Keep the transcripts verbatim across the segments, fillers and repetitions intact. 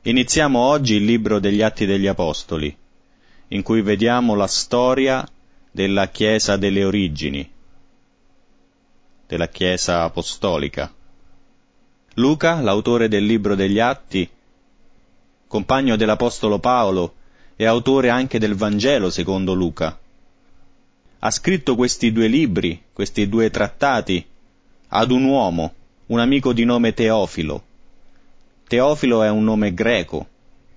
Iniziamo oggi il libro degli Atti degli Apostoli, in cui vediamo la storia della Chiesa delle origini, della Chiesa apostolica. Luca, l'autore del libro degli Atti, compagno dell'Apostolo Paolo e autore anche del Vangelo secondo Luca, ha scritto questi due libri, questi due trattati, ad un uomo, un amico di nome Teofilo. Teofilo è un nome greco,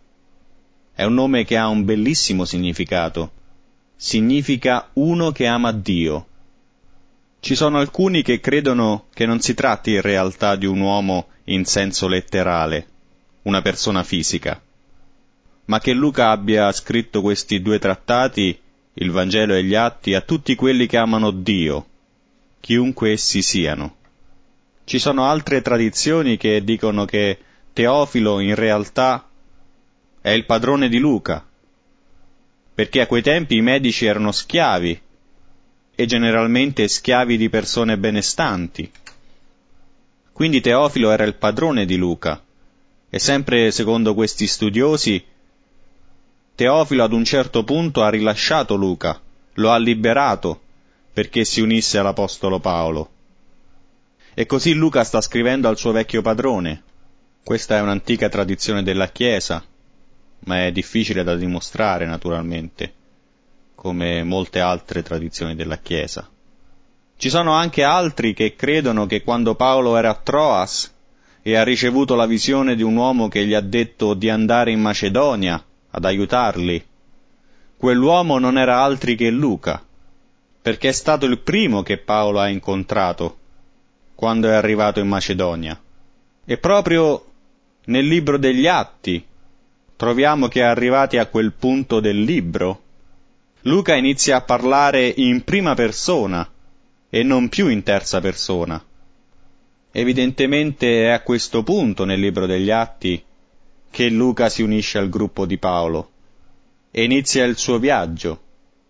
è un nome che ha un bellissimo significato, significa uno che ama Dio. Ci sono alcuni che credono che non si tratti in realtà di un uomo in senso letterale, una persona fisica, ma che Luca abbia scritto questi due trattati, il Vangelo e gli Atti, a tutti quelli che amano Dio, chiunque essi siano. Ci sono altre tradizioni che dicono che Teofilo in realtà è il padrone di Luca, perché a quei tempi i medici erano schiavi, e generalmente schiavi di persone benestanti. Quindi Teofilo era il padrone di Luca, e sempre secondo questi studiosi, Teofilo ad un certo punto ha rilasciato Luca, lo ha liberato, perché si unisse all'Apostolo Paolo. E così Luca sta scrivendo al suo vecchio padrone. Questa è un'antica tradizione della Chiesa, ma è difficile da dimostrare naturalmente, come molte altre tradizioni della Chiesa. Ci sono anche altri che credono che quando Paolo era a Troas e ha ricevuto la visione di un uomo che gli ha detto di andare in Macedonia ad aiutarli, quell'uomo non era altri che Luca, perché è stato il primo che Paolo ha incontrato quando è arrivato in Macedonia. E proprio nel libro degli Atti troviamo che arrivati a quel punto del libro, Luca inizia a parlare in prima persona e non più in terza persona. Evidentemente è a questo punto nel libro degli Atti che Luca si unisce al gruppo di Paolo e inizia il suo viaggio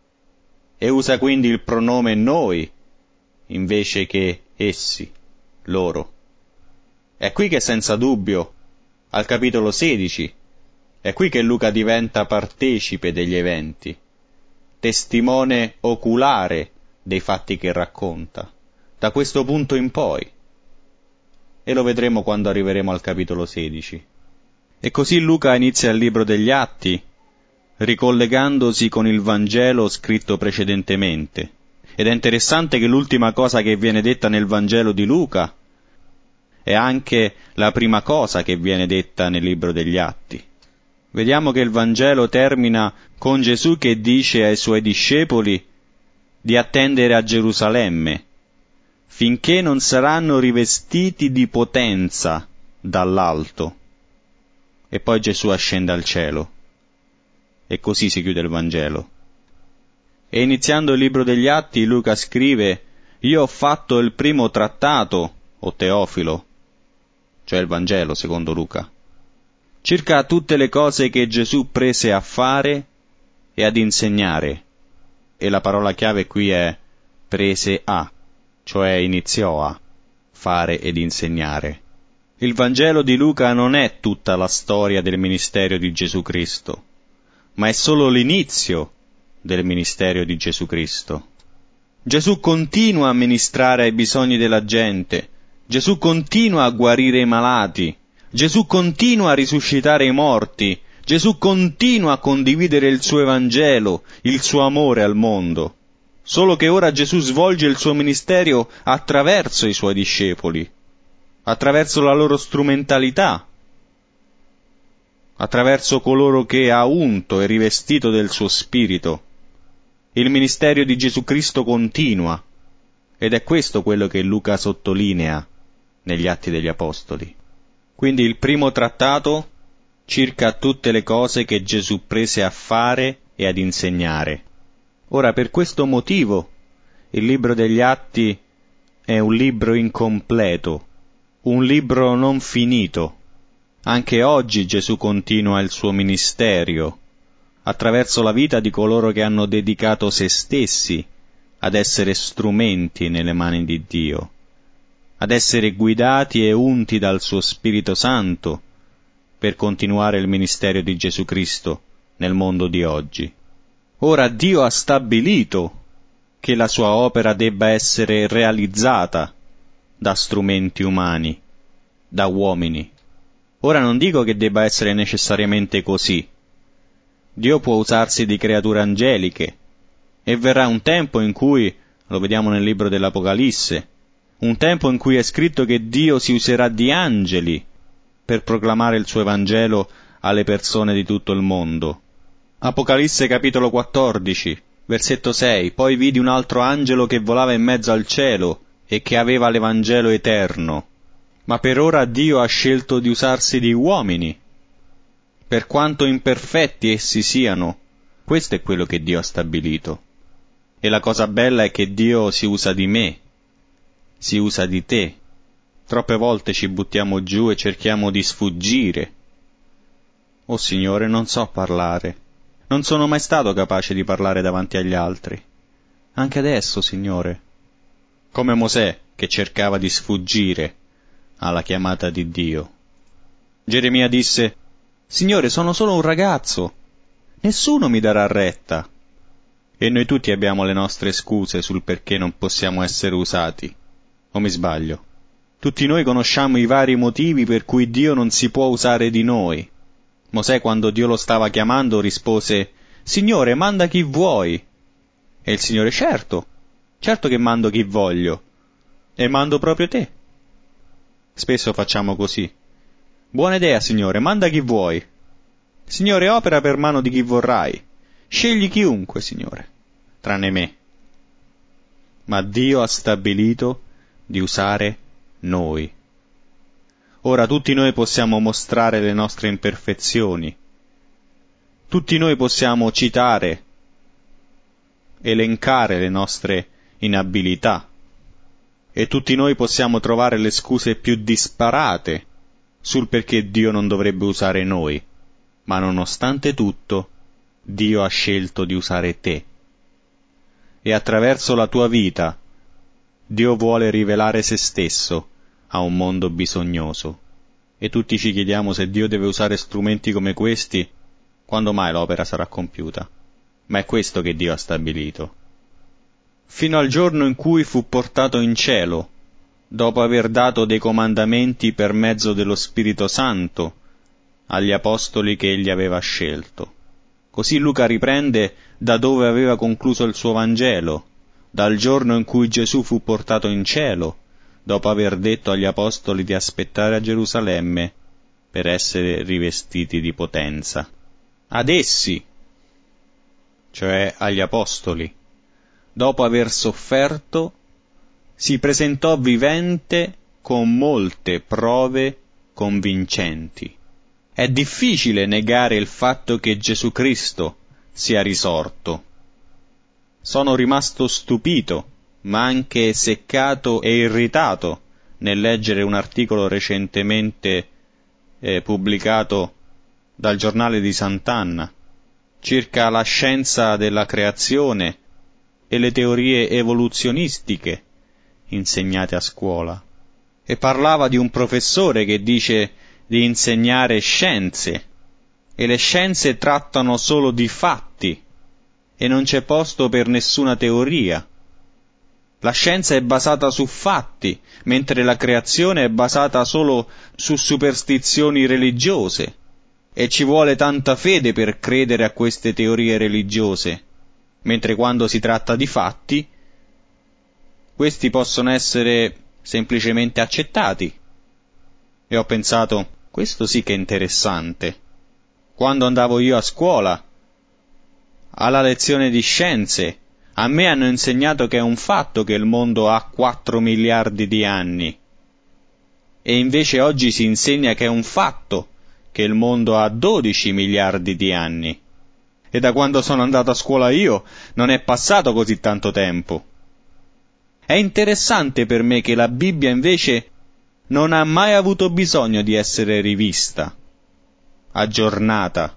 e usa quindi il pronome noi invece che essi, loro. È qui che senza dubbio, al capitolo sedici, è qui che Luca diventa partecipe degli eventi, testimone oculare dei fatti che racconta, da questo punto in poi. E lo vedremo quando arriveremo al capitolo sedici. E così Luca inizia il libro degli Atti, ricollegandosi con il Vangelo scritto precedentemente. Ed è interessante che l'ultima cosa che viene detta nel Vangelo di Luca è anche la prima cosa che viene detta nel libro degli Atti. Vediamo che il Vangelo termina con Gesù che dice ai suoi discepoli di attendere a Gerusalemme, finché non saranno rivestiti di potenza dall'alto. E poi Gesù ascende al cielo. E così si chiude il Vangelo. E iniziando il libro degli Atti, Luca scrive: «Io ho fatto il primo trattato, o Teofilo», cioè il Vangelo secondo Luca, circa tutte le cose che Gesù prese a fare e ad insegnare. E la parola chiave qui è prese a, cioè iniziò a fare ed insegnare. Il Vangelo di Luca non è tutta la storia del ministero di Gesù Cristo, ma è solo l'inizio del ministero di Gesù Cristo. Gesù continua a ministrare ai bisogni della gente, Gesù continua a guarire i malati, Gesù continua a risuscitare i morti, Gesù continua a condividere il suo Evangelo, il suo amore al mondo. Solo che ora Gesù svolge il suo ministero attraverso i suoi discepoli, attraverso la loro strumentalità, attraverso coloro che ha unto e rivestito del suo spirito. Il ministero di Gesù Cristo continua, ed è questo quello che Luca sottolinea negli Atti degli Apostoli. Quindi il primo trattato circa tutte le cose che Gesù prese a fare e ad insegnare. Ora, per questo motivo, il libro degli Atti è un libro incompleto, un libro non finito. Anche oggi Gesù continua il suo ministero attraverso la vita di coloro che hanno dedicato se stessi ad essere strumenti nelle mani di Dio, ad essere guidati e unti dal suo Spirito Santo per continuare il ministero di Gesù Cristo nel mondo di oggi. Ora Dio ha stabilito che la sua opera debba essere realizzata da strumenti umani, da uomini. Ora non dico che debba essere necessariamente così. Dio può usarsi di creature angeliche, e verrà un tempo in cui, lo vediamo nel libro dell'Apocalisse, un tempo in cui è scritto che Dio si userà di angeli per proclamare il suo Evangelo alle persone di tutto il mondo. Apocalisse capitolo quattordici, versetto sei, poi vidi un altro angelo che volava in mezzo al cielo e che aveva l'Evangelo eterno. Ma per ora Dio ha scelto di usarsi di uomini. Per quanto imperfetti essi siano, questo è quello che Dio ha stabilito. E la cosa bella è che Dio si usa di me, si usa di te. Troppe volte ci buttiamo giù e cerchiamo di sfuggire. Oh Signore, non so parlare. Non sono mai stato capace di parlare davanti agli altri. Anche adesso, Signore. Come Mosè, che cercava di sfuggire alla chiamata di Dio. Geremia disse: Signore, sono solo un ragazzo. Nessuno mi darà retta. E noi tutti abbiamo le nostre scuse sul perché non possiamo essere usati. O mi sbaglio? Tutti noi conosciamo i vari motivi per cui Dio non si può usare di noi. Mosè, quando Dio lo stava chiamando, rispose: Signore, manda chi vuoi. E il Signore: certo, certo che mando chi voglio. E mando proprio te. Spesso facciamo così. Buona idea, Signore, manda chi vuoi. Signore, opera per mano di chi vorrai. Scegli chiunque, Signore, tranne me. Ma Dio ha stabilito di usare noi. Ora tutti noi possiamo mostrare le nostre imperfezioni. Tutti noi possiamo citare, elencare le nostre inabilità. E tutti noi possiamo trovare le scuse più disparate sul perché Dio non dovrebbe usare noi. Ma nonostante tutto, Dio ha scelto di usare te. E attraverso la tua vita, Dio vuole rivelare se stesso a un mondo bisognoso. E tutti ci chiediamo: se Dio deve usare strumenti come questi, quando mai l'opera sarà compiuta? Ma è questo che Dio ha stabilito. Fino al giorno in cui fu portato in cielo, dopo aver dato dei comandamenti per mezzo dello Spirito Santo agli apostoli che egli aveva scelto. Così Luca riprende da dove aveva concluso il suo Vangelo, dal giorno in cui Gesù fu portato in cielo, dopo aver detto agli apostoli di aspettare a Gerusalemme per essere rivestiti di potenza. Ad essi, cioè agli apostoli, dopo aver sofferto, si presentò vivente con molte prove convincenti. È difficile negare il fatto che Gesù Cristo sia risorto. Sono rimasto stupito, ma anche seccato e irritato nel leggere un articolo recentemente eh, pubblicato dal giornale di Sant'Anna circa la scienza della creazione e le teorie evoluzionistiche insegnate a scuola. E parlava di un professore che dice di insegnare scienze, e le scienze trattano solo di fatti, e non c'è posto per nessuna teoria. La scienza è basata su fatti, mentre la creazione è basata solo su superstizioni religiose, e ci vuole tanta fede per credere a queste teorie religiose, mentre quando si tratta di fatti, questi possono essere semplicemente accettati. E ho pensato: questo sì che è interessante. Quando andavo io a scuola, alla lezione di scienze, a me hanno insegnato che è un fatto che il mondo ha quattro miliardi di anni. E invece oggi si insegna che è un fatto che il mondo ha dodici miliardi di anni. E da quando sono andato a scuola io non è passato così tanto tempo. È interessante per me che la Bibbia invece non ha mai avuto bisogno di essere rivista, aggiornata,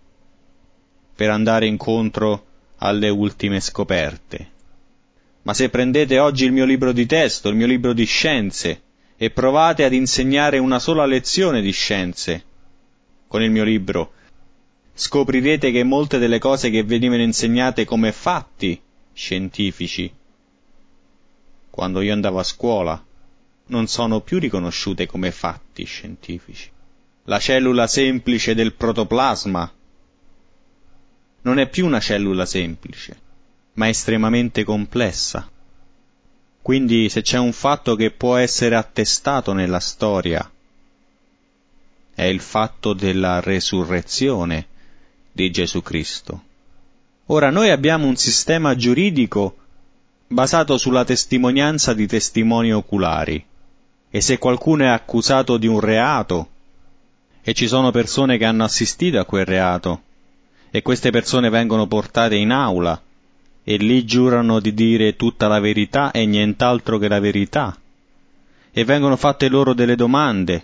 per andare incontro alle ultime scoperte. Ma se prendete oggi il mio libro di testo, il mio libro di scienze, e provate ad insegnare una sola lezione di scienze, con il mio libro, scoprirete che molte delle cose che venivano insegnate come fatti scientifici, quando io andavo a scuola, non sono più riconosciute come fatti scientifici. La cellula semplice del protoplasma non è più una cellula semplice, ma è estremamente complessa. Quindi se c'è un fatto che può essere attestato nella storia, è il fatto della resurrezione di Gesù Cristo. Ora noi abbiamo un sistema giuridico basato sulla testimonianza di testimoni oculari, e se qualcuno è accusato di un reato, e ci sono persone che hanno assistito a quel reato, e queste persone vengono portate in aula, e lì giurano di dire tutta la verità e nient'altro che la verità, e vengono fatte loro delle domande,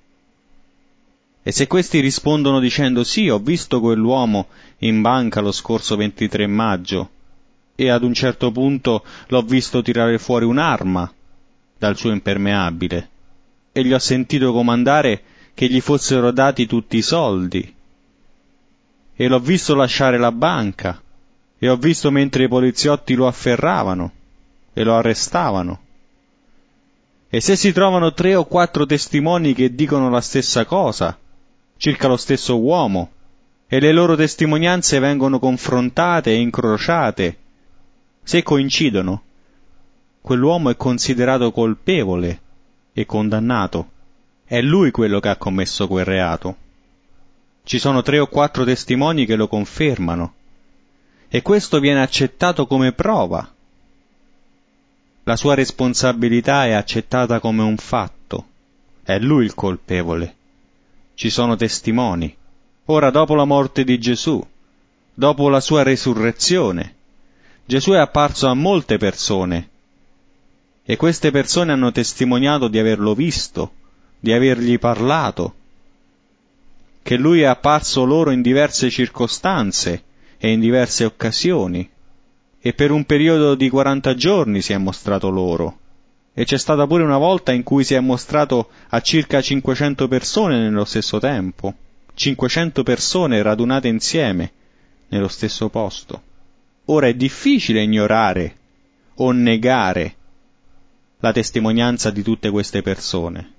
e se questi rispondono dicendo sì, ho visto quell'uomo in banca lo scorso ventitré maggio, e ad un certo punto l'ho visto tirare fuori un'arma dal suo impermeabile, e gli ho sentito comandare che gli fossero dati tutti i soldi, e l'ho visto lasciare la banca, e ho visto mentre i poliziotti lo afferravano e lo arrestavano. E se si trovano tre o quattro testimoni che dicono la stessa cosa, circa lo stesso uomo, e le loro testimonianze vengono confrontate e incrociate, se coincidono, quell'uomo è considerato colpevole e condannato. È lui quello che ha commesso quel reato. Ci sono tre o quattro testimoni che lo confermano, e questo viene accettato come prova. La sua responsabilità è accettata come un fatto. È lui il colpevole. Ci sono testimoni. Ora, dopo la morte di Gesù, dopo la sua resurrezione, Gesù è apparso a molte persone, e queste persone hanno testimoniato di averlo visto, di avergli parlato, che lui è apparso loro in diverse circostanze e in diverse occasioni, e per un periodo di quaranta giorni si è mostrato loro, e c'è stata pure una volta in cui si è mostrato a circa cinquecento persone nello stesso tempo, cinquecento persone radunate insieme nello stesso posto. Ora è difficile ignorare o negare la testimonianza di tutte queste persone.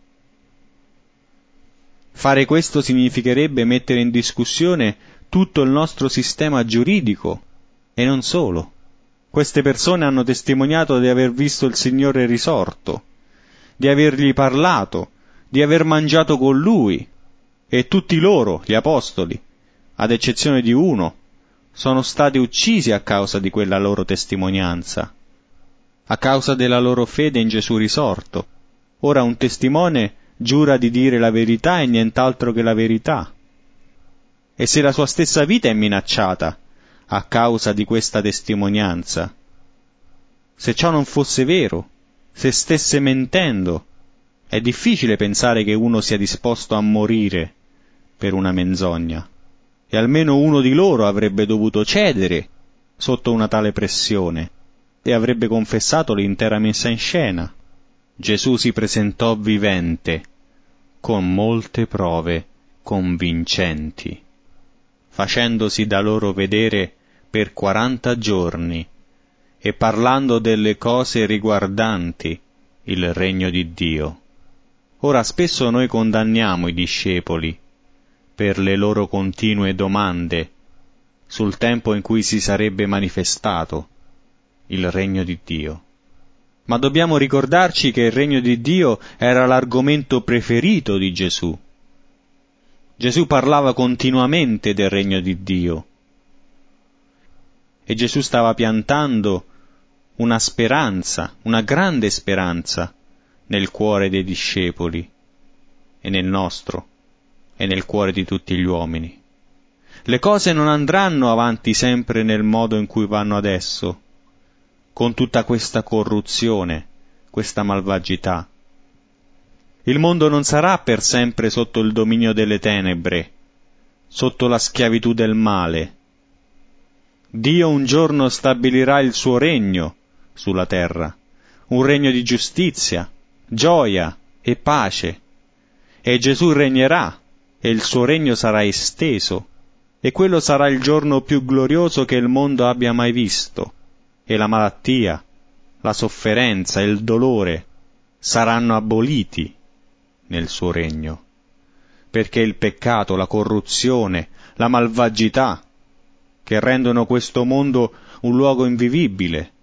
Fare questo significherebbe mettere in discussione tutto il nostro sistema giuridico, e non solo. Queste persone hanno testimoniato di aver visto il Signore risorto, di avergli parlato, di aver mangiato con Lui, e tutti loro, gli apostoli, ad eccezione di uno, sono stati uccisi a causa di quella loro testimonianza, a causa della loro fede in Gesù risorto. Ora un testimone giura di dire la verità e nient'altro che la verità. E se la sua stessa vita è minacciata a causa di questa testimonianza, se ciò non fosse vero, se stesse mentendo, è difficile pensare che uno sia disposto a morire per una menzogna. E almeno uno di loro avrebbe dovuto cedere sotto una tale pressione e avrebbe confessato l'intera messa in scena. Gesù si presentò vivente, con molte prove convincenti, facendosi da loro vedere per quaranta giorni e parlando delle cose riguardanti il regno di Dio. Ora spesso noi condanniamo i discepoli per le loro continue domande sul tempo in cui si sarebbe manifestato il regno di Dio. Ma dobbiamo ricordarci che il regno di Dio era l'argomento preferito di Gesù. Gesù parlava continuamente del regno di Dio. E Gesù stava piantando una speranza, una grande speranza, nel cuore dei discepoli, e nel nostro, e nel cuore di tutti gli uomini. Le cose non andranno avanti sempre nel modo in cui vanno adesso, con tutta questa corruzione, questa malvagità. Il mondo non sarà per sempre sotto il dominio delle tenebre, sotto la schiavitù del male. Dio un giorno stabilirà il suo regno sulla terra, un regno di giustizia, gioia e pace, e Gesù regnerà e il suo regno sarà esteso, e quello sarà il giorno più glorioso che il mondo abbia mai visto, e la malattia, la sofferenza e il dolore saranno aboliti nel suo regno, perché il peccato, la corruzione, la malvagità, che rendono questo mondo un luogo invivibile,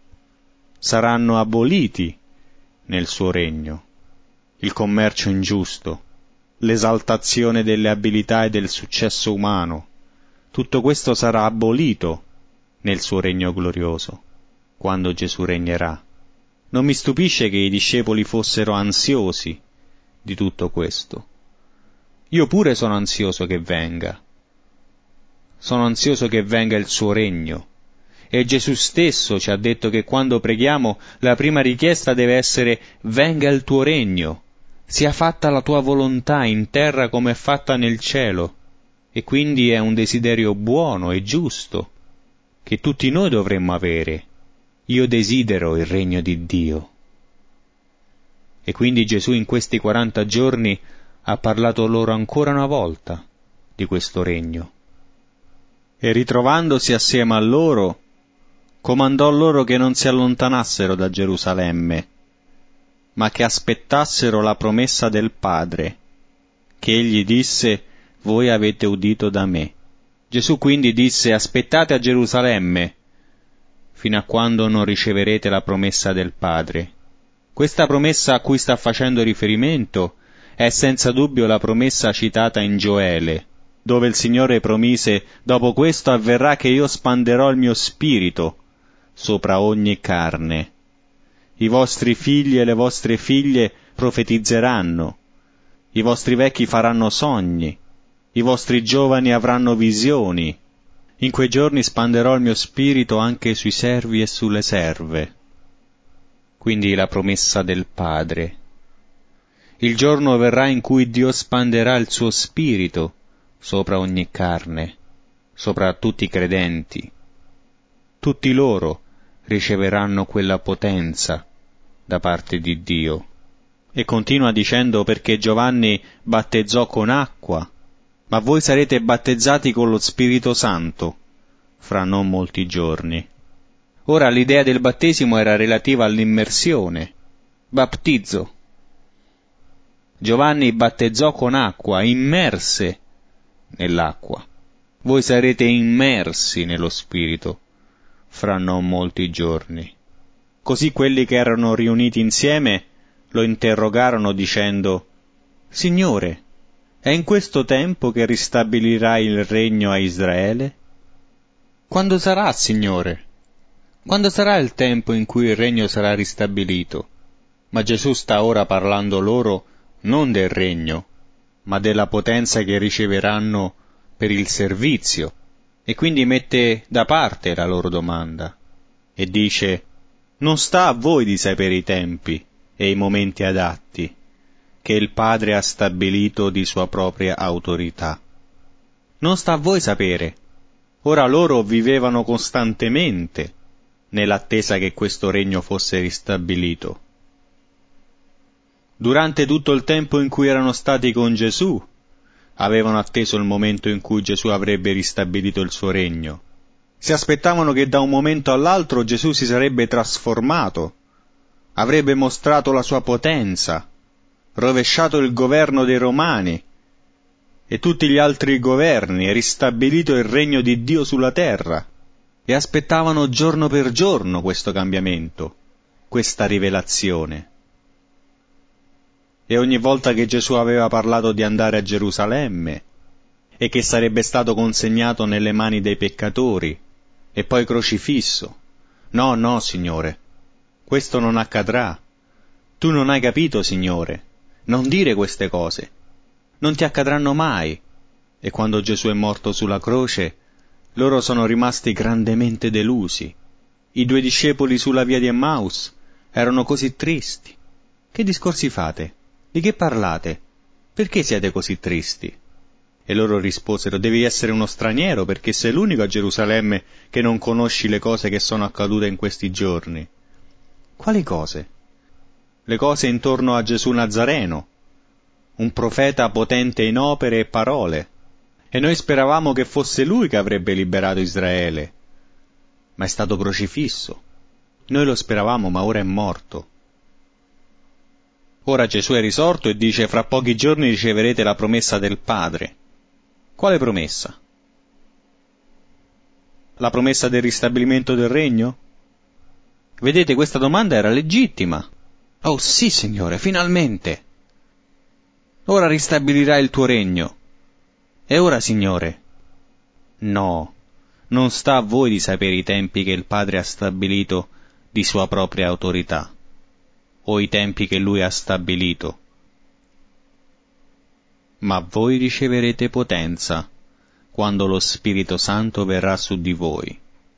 saranno aboliti nel suo regno. Il commercio ingiusto, l'esaltazione delle abilità e del successo umano, tutto questo sarà abolito nel suo regno glorioso, quando Gesù regnerà. Non mi stupisce che i discepoli fossero ansiosi di tutto questo. Io pure sono ansioso che venga. Sono ansioso che venga il suo regno. E Gesù stesso ci ha detto che quando preghiamo la prima richiesta deve essere: venga il tuo regno, sia fatta la tua volontà in terra come è fatta nel cielo. E quindi è un desiderio buono e giusto che tutti noi dovremmo avere. Io desidero il regno di Dio. E quindi Gesù in questi quaranta giorni ha parlato loro ancora una volta di questo regno. E ritrovandosi assieme a loro, comandò loro che non si allontanassero da Gerusalemme, ma che aspettassero la promessa del Padre, che egli disse: voi avete udito da me. Gesù quindi disse: aspettate a Gerusalemme, fino a quando non riceverete la promessa del Padre. Questa promessa a cui sta facendo riferimento è senza dubbio la promessa citata in Gioele, dove il Signore promise: dopo questo avverrà che io spanderò il mio spirito sopra ogni carne. I vostri figli e le vostre figlie profetizzeranno, i vostri vecchi faranno sogni, i vostri giovani avranno visioni. In quei giorni spanderò il mio spirito anche sui servi e sulle serve. Quindi la promessa del Padre. Il giorno verrà in cui Dio spanderà il suo spirito sopra ogni carne, sopra tutti i credenti. Tutti loro riceveranno quella potenza da parte di Dio. E continua dicendo: perché Giovanni battezzò con acqua, ma voi sarete battezzati con lo Spirito Santo fra non molti giorni. Ora l'idea del battesimo era relativa all'immersione, battizzo. Giovanni battezzò con acqua, immerse nell'acqua. Voi sarete immersi nello Spirito fra non molti giorni. Così quelli che erano riuniti insieme lo interrogarono dicendo: Signore, è in questo tempo che ristabilirai il regno a Israele? Quando sarà, Signore? Quando sarà il tempo in cui il regno sarà ristabilito? Ma Gesù sta ora parlando loro non del regno, ma della potenza che riceveranno per il servizio, e quindi mette da parte la loro domanda e dice: non sta a voi di sapere i tempi e i momenti adatti che il Padre ha stabilito di sua propria autorità. Non sta a voi sapere. Ora loro vivevano costantemente nell'attesa che questo regno fosse ristabilito. Durante tutto il tempo in cui erano stati con Gesù, avevano atteso il momento in cui Gesù avrebbe ristabilito il suo regno. Si aspettavano che da un momento all'altro Gesù si sarebbe trasformato, avrebbe mostrato la sua potenza, rovesciato il governo dei Romani e tutti gli altri governi e ristabilito il regno di Dio sulla terra, e aspettavano giorno per giorno questo cambiamento, questa rivelazione. E ogni volta che Gesù aveva parlato di andare a Gerusalemme e che sarebbe stato consegnato nelle mani dei peccatori e poi crocifisso: no, no, Signore, questo non accadrà. Tu non hai capito, Signore, non dire queste cose, non ti accadranno mai. E quando Gesù è morto sulla croce, loro sono rimasti grandemente delusi. I due discepoli sulla via di Emmaus erano così tristi. Che discorsi fate? Di che parlate? Perché siete così tristi? E loro risposero: devi essere uno straniero, perché sei l'unico a Gerusalemme che non conosci le cose che sono accadute in questi giorni. Quali cose? Le cose intorno a Gesù Nazareno, un profeta potente in opere e parole, e noi speravamo che fosse lui che avrebbe liberato Israele, ma è stato crocifisso. Noi lo speravamo, ma ora è morto. Ora Gesù è risorto e dice: fra pochi giorni riceverete la promessa del Padre. Quale promessa? La promessa del ristabilimento del regno? Vedete, questa domanda era legittima. Oh sì, Signore, finalmente! Ora ristabilirà il tuo regno. E ora, Signore? No, non sta a voi di sapere i tempi che il Padre ha stabilito di sua propria autorità, o i tempi che Lui ha stabilito. Ma voi riceverete potenza quando lo Spirito Santo verrà su di voi.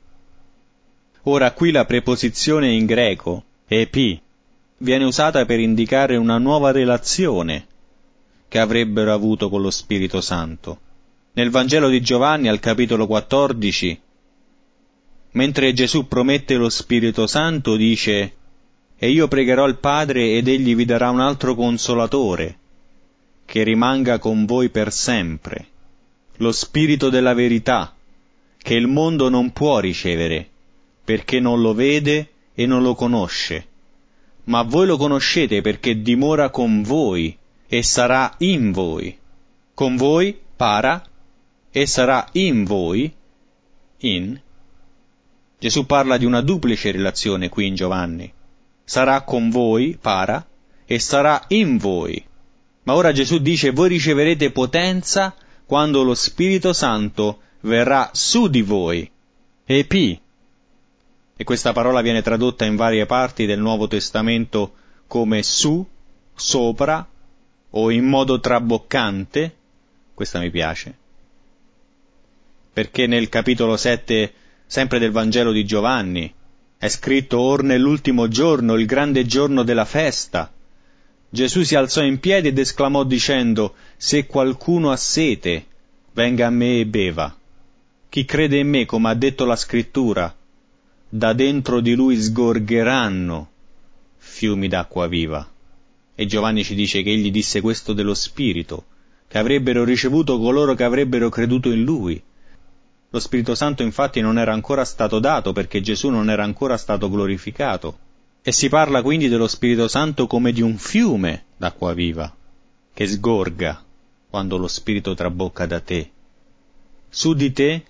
Ora qui la preposizione in greco, epi, viene usata per indicare una nuova relazione che avrebbero avuto con lo Spirito Santo. Nel Vangelo di Giovanni, al capitolo quattordici, mentre Gesù promette lo Spirito Santo, dice: «E io pregherò il Padre ed egli vi darà un altro consolatore, che rimanga con voi per sempre, lo Spirito della verità, che il mondo non può ricevere, perché non lo vede e non lo conosce. Ma voi lo conoscete perché dimora con voi e sarà in voi». Con voi, para, e sarà in voi, in. Gesù parla di una duplice relazione qui in Giovanni. Sarà con voi, para, e sarà in voi. Ma ora Gesù dice: voi riceverete potenza quando lo Spirito Santo verrà su di voi. Epi. E questa parola viene tradotta in varie parti del Nuovo Testamento come su, sopra, o in modo traboccante. Questa mi piace, perché nel capitolo sette, sempre del Vangelo di Giovanni, è scritto: or nell'ultimo giorno, il grande giorno della festa, Gesù si alzò in piedi ed esclamò dicendo: se qualcuno ha sete, venga a me e beva. Chi crede in me, come ha detto la Scrittura, da dentro di lui sgorgeranno fiumi d'acqua viva. E Giovanni ci dice che egli disse questo dello Spirito, che avrebbero ricevuto coloro che avrebbero creduto in lui. Lo Spirito Santo infatti non era ancora stato dato, perché Gesù non era ancora stato glorificato. E si parla quindi dello Spirito Santo come di un fiume d'acqua viva, che sgorga quando lo Spirito trabocca da te. Su di te,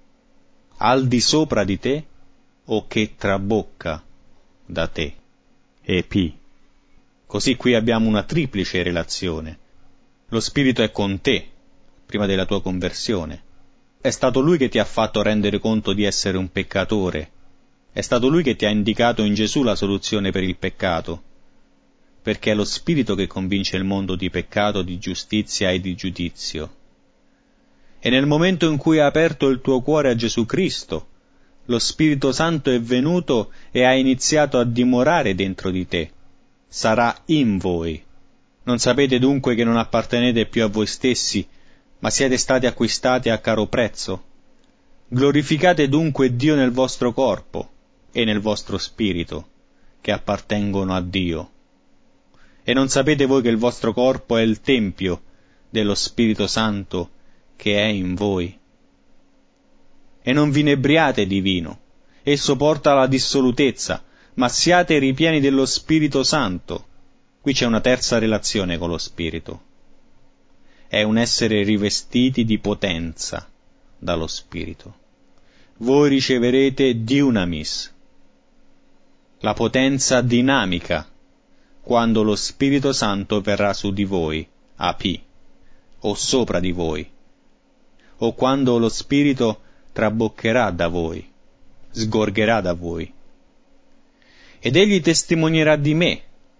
al di sopra di te, o che trabocca da te. Epi. Così qui abbiamo una triplice relazione. Lo Spirito è con te, prima della tua conversione. È stato Lui che ti ha fatto rendere conto di essere un peccatore. È stato Lui che ti ha indicato in Gesù la soluzione per il peccato, perché è lo Spirito che convince il mondo di peccato, di giustizia e di giudizio. E nel momento in cui hai aperto il tuo cuore a Gesù Cristo, lo Spirito Santo è venuto e ha iniziato a dimorare dentro di te. Sarà in voi. Non sapete dunque che non appartenete più a voi stessi, ma siete stati acquistati a caro prezzo? Glorificate dunque Dio nel vostro corpo e nel vostro spirito, che appartengono a Dio. E non sapete voi che il vostro corpo è il tempio dello Spirito Santo che è in voi? E non vi inebriate di vino, esso porta alla dissolutezza, ma siate ripieni dello Spirito Santo. Qui c'è una terza relazione con lo Spirito. È un essere rivestiti di potenza dallo Spirito. Voi riceverete dunamis, la potenza dinamica, quando lo Spirito Santo verrà su di voi, api, o sopra di voi, o quando lo Spirito traboccherà da voi, sgorgerà da voi. Ed egli testimonierà di me.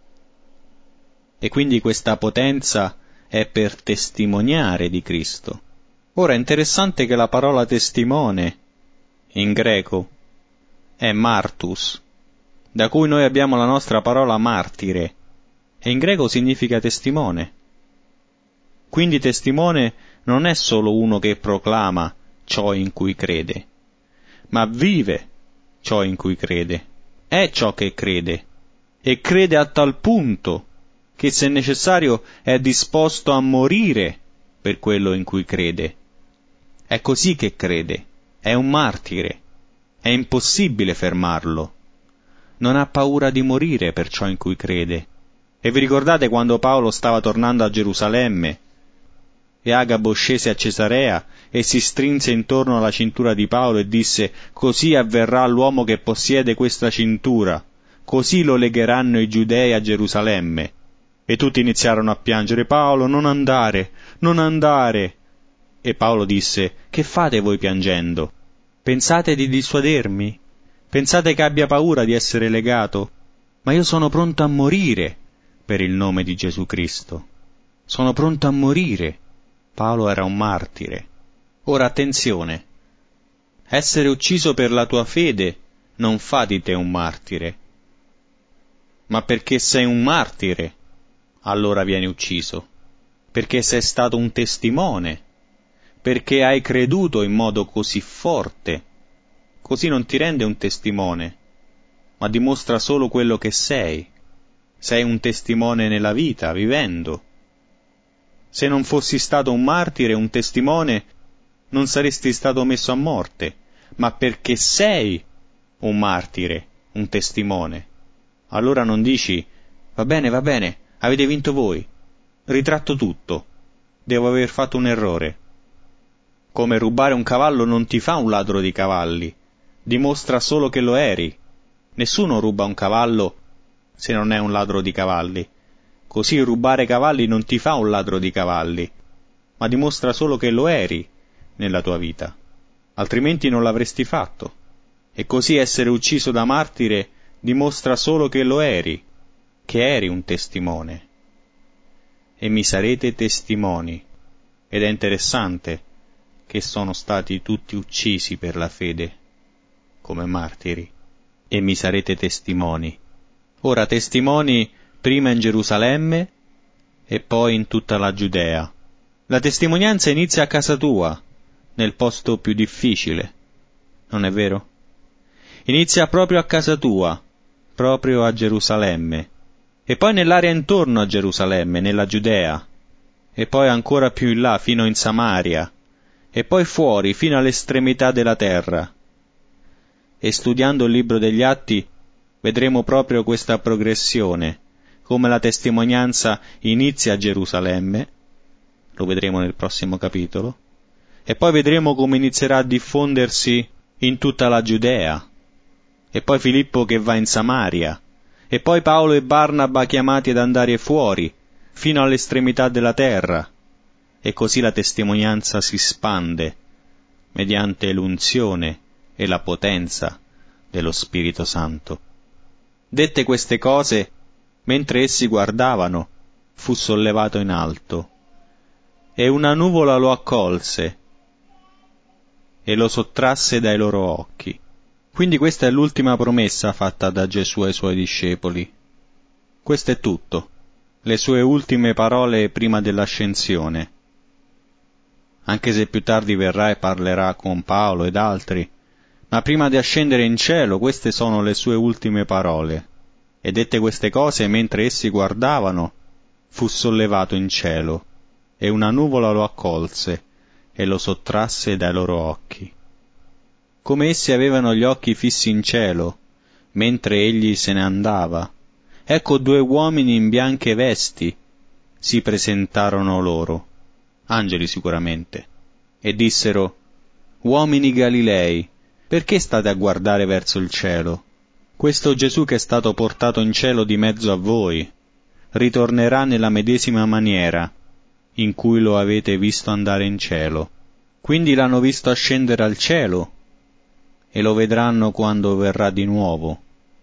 E quindi questa potenza è per testimoniare di Cristo. Ora è interessante che la parola testimone, in greco, è martus, da cui noi abbiamo la nostra parola martire, e in greco significa testimone. Quindi testimone non è solo uno che proclama ciò in cui crede, ma vive ciò in cui crede, è ciò che crede, e crede a tal punto che se necessario è disposto a morire per quello in cui crede. È così che crede, è un martire, è impossibile fermarlo. Non ha paura di morire per ciò in cui crede. E vi ricordate quando Paolo stava tornando a Gerusalemme e Agabo scese a Cesarea e si strinse intorno alla cintura di Paolo e disse: «Così avverrà all'uomo che possiede questa cintura, così lo legheranno i giudei a Gerusalemme». E tutti iniziarono a piangere: «Paolo, non andare, non andare!» E Paolo disse: «Che fate voi piangendo? Pensate di dissuadermi? Pensate che abbia paura di essere legato? Ma io sono pronto a morire per il nome di Gesù Cristo. Sono pronto a morire». Paolo era un martire. Ora attenzione, essere ucciso per la tua fede non fa di te un martire, ma perché sei un martire, allora vieni ucciso, perché sei stato un testimone, perché hai creduto in modo così forte. Così non ti rende un testimone, ma dimostra solo quello che sei. Sei un testimone nella vita, vivendo. Se non fossi stato un martire, un testimone, non saresti stato messo a morte, ma perché sei un martire, un testimone. Allora non dici: «Va bene, va bene, avete vinto voi, ritratto tutto, devo aver fatto un errore». Come rubare un cavallo non ti fa un ladro di cavalli, dimostra solo che lo eri. Nessuno ruba un cavallo se non è un ladro di cavalli. Così rubare cavalli non ti fa un ladro di cavalli, ma dimostra solo che lo eri nella tua vita, altrimenti non l'avresti fatto. E così essere ucciso da martire dimostra solo che lo eri, che eri un testimone. E mi sarete testimoni. Ed è interessante che sono stati tutti uccisi per la fede, come martiri. E mi sarete testimoni. Ora testimoni prima in Gerusalemme e poi in tutta la Giudea. La testimonianza inizia a casa tua, nel posto più difficile, non è vero? Inizia proprio a casa tua, proprio a Gerusalemme, e poi nell'area intorno a Gerusalemme, nella Giudea, e poi ancora più in là, fino in Samaria, e poi fuori, fino all'estremità della terra. E studiando il libro degli Atti vedremo proprio questa progressione, come la testimonianza inizia a Gerusalemme, lo vedremo nel prossimo capitolo, e poi vedremo come inizierà a diffondersi in tutta la Giudea, e poi Filippo che va in Samaria, e poi Paolo e Barnaba chiamati ad andare fuori, fino all'estremità della terra, e così la testimonianza si spande, mediante l'unzione e la potenza dello Spirito Santo. Dette queste cose, mentre essi guardavano, fu sollevato in alto, e una nuvola lo accolse e lo sottrasse dai loro occhi. Quindi questa è l'ultima promessa fatta da Gesù ai suoi discepoli. Questo è tutto, le sue ultime parole prima dell'ascensione. Anche se più tardi verrà e parlerà con Paolo ed altri, ma prima di ascendere in cielo queste sono le sue ultime parole. E dette queste cose mentre essi guardavano, fu sollevato in cielo, e una nuvola lo accolse e lo sottrasse dai loro occhi. Come essi avevano gli occhi fissi in cielo, mentre egli se ne andava, ecco due uomini in bianche vesti si presentarono loro, angeli sicuramente, e dissero: «Uomini Galilei, perché state a guardare verso il cielo? Questo Gesù che è stato portato in cielo di mezzo a voi, ritornerà nella medesima maniera in cui lo avete visto andare in cielo». Quindi l'hanno visto ascendere al cielo e lo vedranno quando verrà di nuovo.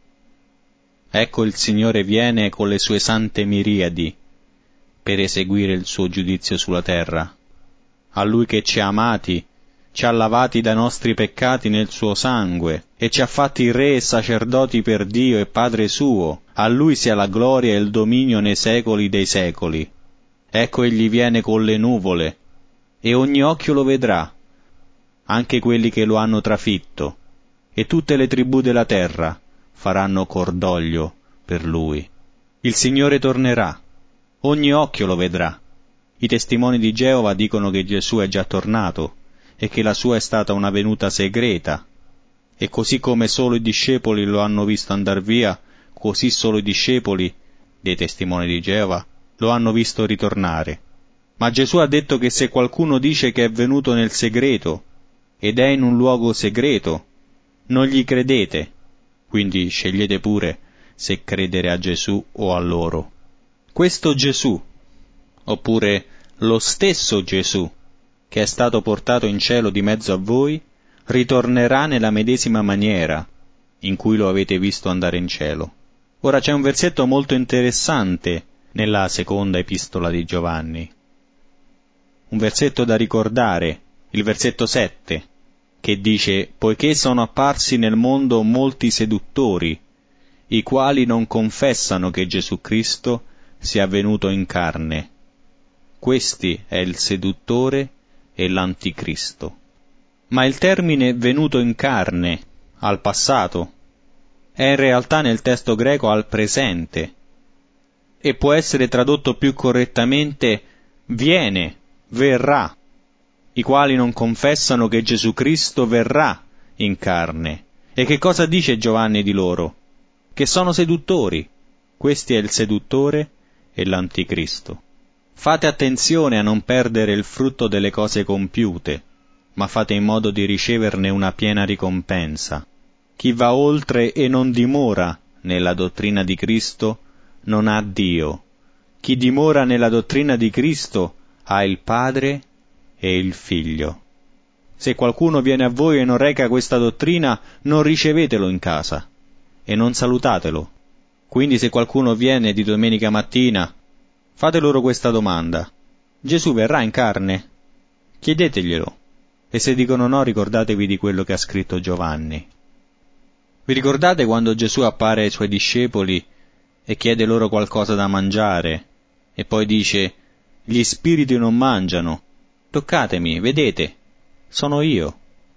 Ecco il Signore viene con le sue sante miriadi per eseguire il suo giudizio sulla terra. A Lui che ci ha amati, ci ha lavati dai nostri peccati nel suo sangue e ci ha fatti re e sacerdoti per Dio e Padre suo, a Lui sia la gloria e il dominio nei secoli dei secoli. Ecco egli viene con le nuvole, e ogni occhio lo vedrà, anche quelli che lo hanno trafitto, e tutte le tribù della terra faranno cordoglio per Lui. Il Signore tornerà, Ogni occhio lo vedrà. I testimoni di Geova dicono che Gesù è già tornato e che la sua è stata una venuta segreta, e così come solo i discepoli lo hanno visto andar via, così solo i discepoli dei testimoni di Geova lo hanno visto ritornare. Ma Gesù ha detto che se qualcuno dice che è venuto nel segreto ed è in un luogo segreto, non gli credete, quindi scegliete pure se credere a Gesù o a loro. Questo Gesù, oppure lo stesso Gesù, che è stato portato in cielo di mezzo a voi, ritornerà nella medesima maniera in cui lo avete visto andare in cielo. Ora c'è un versetto molto interessante nella seconda epistola di Giovanni. Un versetto da ricordare, il versetto sette, che dice: «Poiché sono apparsi nel mondo molti seduttori, i quali non confessano che Gesù Cristo sia venuto in carne. Questi è il seduttore e l'anticristo». Ma il termine venuto in carne, al passato, è in realtà nel testo greco al presente, e può essere tradotto più correttamente viene, verrà, i quali non confessano che Gesù Cristo verrà in carne. E che cosa dice Giovanni di loro? Che sono seduttori. Questi è il seduttore e l'anticristo. Fate attenzione a non perdere il frutto delle cose compiute, ma fate in modo di riceverne una piena ricompensa. Chi va oltre e non dimora nella dottrina di Cristo non ha Dio. Chi dimora nella dottrina di Cristo ha il Padre e il Figlio. Se qualcuno viene a voi e non reca questa dottrina, non ricevetelo in casa e non salutatelo. Quindi se qualcuno viene di domenica mattina, fate loro questa domanda: Gesù verrà in carne? Chiedeteglielo. E se dicono no, ricordatevi di quello che ha scritto Giovanni. Vi ricordate quando Gesù appare ai suoi discepoli e chiede loro qualcosa da mangiare, e poi dice: gli spiriti non mangiano, toccatemi, vedete, sono io.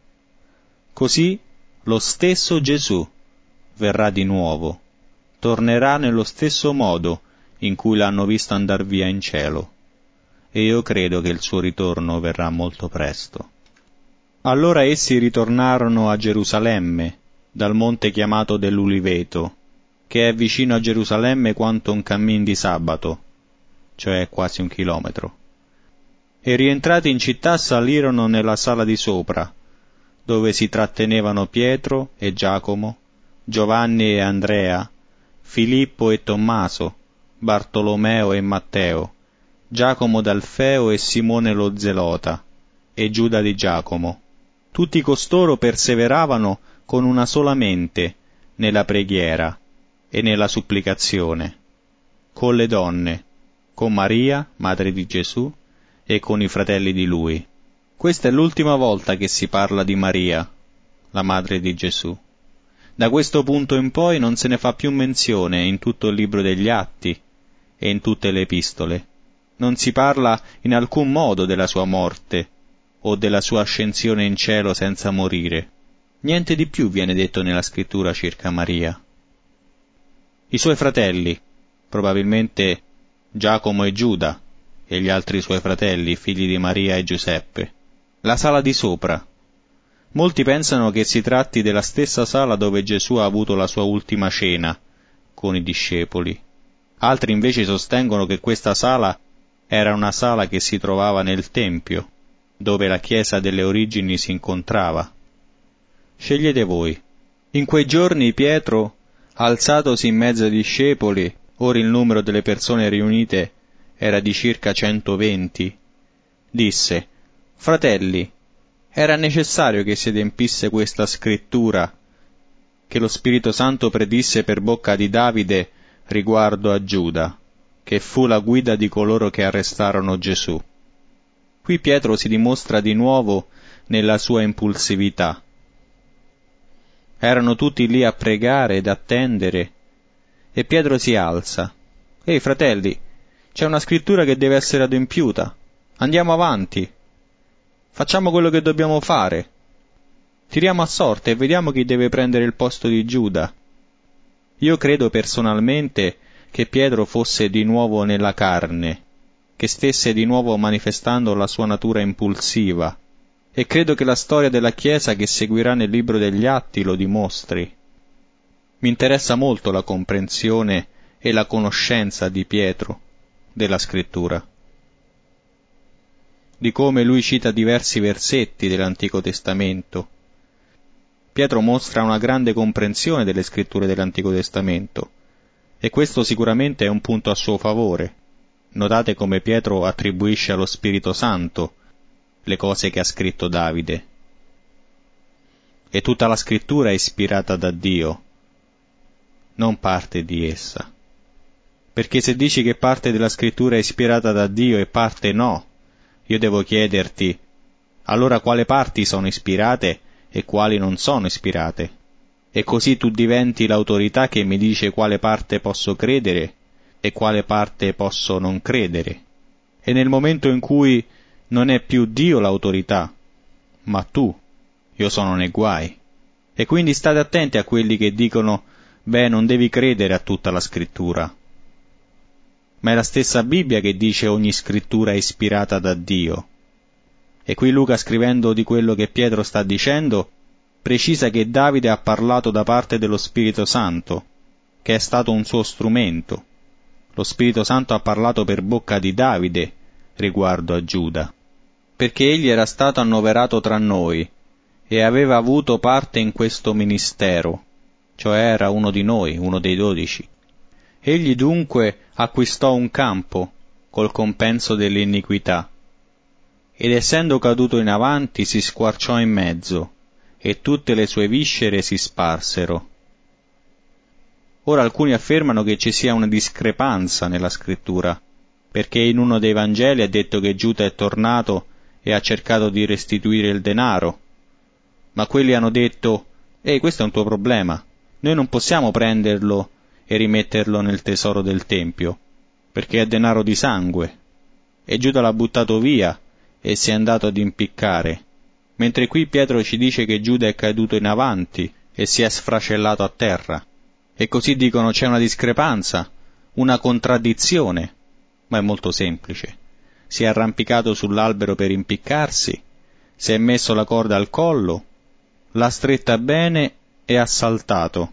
Così lo stesso Gesù verrà di nuovo, tornerà nello stesso modo in cui l'hanno visto andar via in cielo, e io credo che il suo ritorno verrà molto presto. Allora essi ritornarono a Gerusalemme, dal monte chiamato dell'Uliveto, che è vicino a Gerusalemme quanto un cammin di sabato, cioè quasi un chilometro. E rientrati in città salirono nella sala di sopra, dove si trattenevano Pietro e Giacomo, Giovanni e Andrea, Filippo e Tommaso, Bartolomeo e Matteo, Giacomo d'Alfeo e Simone lo Zelota, e Giuda di Giacomo. Tutti costoro perseveravano con una sola mente nella preghiera e nella supplicazione, con le donne, con Maria, madre di Gesù, e con i fratelli di lui. Questa è l'ultima volta che si parla di Maria, la madre di Gesù. Da questo punto in poi non se ne fa più menzione in tutto il libro degli Atti e in tutte le epistole. Non si parla in alcun modo della sua morte o della sua ascensione in cielo senza morire. Niente di più viene detto nella scrittura circa Maria. I suoi fratelli, probabilmente Giacomo e Giuda, e gli altri suoi fratelli, figli di Maria e Giuseppe. La sala di sopra. Molti pensano che si tratti della stessa sala dove Gesù ha avuto la sua ultima cena con i discepoli. Altri invece sostengono che questa sala era una sala che si trovava nel Tempio, dove la Chiesa delle origini si incontrava. Scegliete voi. In quei giorni Pietro, alzatosi in mezzo ai discepoli, ora il numero delle persone riunite era di circa centoventi, disse: «Fratelli, era necessario che si adempisse questa scrittura che lo Spirito Santo predisse per bocca di Davide riguardo a Giuda, che fu la guida di coloro che arrestarono Gesù». Qui Pietro si dimostra di nuovo nella sua impulsività. Erano tutti lì a pregare ed attendere, e Pietro si alza. «Ehi, fratelli, c'è una scrittura che deve essere adempiuta. Andiamo avanti. Facciamo quello che dobbiamo fare. Tiriamo a sorte e vediamo chi deve prendere il posto di Giuda». Io credo personalmente che Pietro fosse di nuovo nella carne, che stesse di nuovo manifestando la sua natura impulsiva, e credo che la storia della Chiesa che seguirà nel libro degli Atti lo dimostri. Mi interessa molto la comprensione e la conoscenza di Pietro della Scrittura, di come lui cita diversi versetti dell'Antico Testamento. Pietro mostra una grande comprensione delle Scritture dell'Antico Testamento, e questo sicuramente è un punto a suo favore. Notate come Pietro attribuisce allo Spirito Santo le cose che ha scritto Davide. E tutta la Scrittura è ispirata da Dio, non parte di essa. Perché se dici che parte della Scrittura è ispirata da Dio e parte no, io devo chiederti, allora quale parti sono ispirate e quali non sono ispirate? E così tu diventi l'autorità che mi dice quale parte posso credere e quale parte posso non credere. E nel momento in cui non è più Dio l'autorità, ma tu, io sono nei guai. E quindi state attenti a quelli che dicono, beh, non devi credere a tutta la Scrittura. Ma è la stessa Bibbia che dice ogni Scrittura è ispirata da Dio. E qui Luca, scrivendo di quello che Pietro sta dicendo, precisa che Davide ha parlato da parte dello Spirito Santo, che è stato un suo strumento. Lo Spirito Santo ha parlato per bocca di Davide riguardo a Giuda, perché egli era stato annoverato tra noi e aveva avuto parte in questo ministero, cioè era uno di noi, uno dei dodici. Egli dunque acquistò un campo col compenso dell'iniquità, ed essendo caduto in avanti si squarciò in mezzo, e tutte le sue viscere si sparsero. Ora alcuni affermano che ci sia una discrepanza nella Scrittura, perché in uno dei Vangeli è detto che Giuda è tornato e ha cercato di restituire il denaro, ma quelli hanno detto, ehi, questo è un tuo problema, noi non possiamo prenderlo e rimetterlo nel tesoro del Tempio, perché è denaro di sangue, e Giuda l'ha buttato via e si è andato ad impiccare, mentre qui Pietro ci dice che Giuda è caduto in avanti e si è sfracellato a terra. E così dicono c'è una discrepanza, una contraddizione, ma è molto semplice. Si è arrampicato sull'albero per impiccarsi, si è messo la corda al collo, l'ha stretta bene e ha saltato.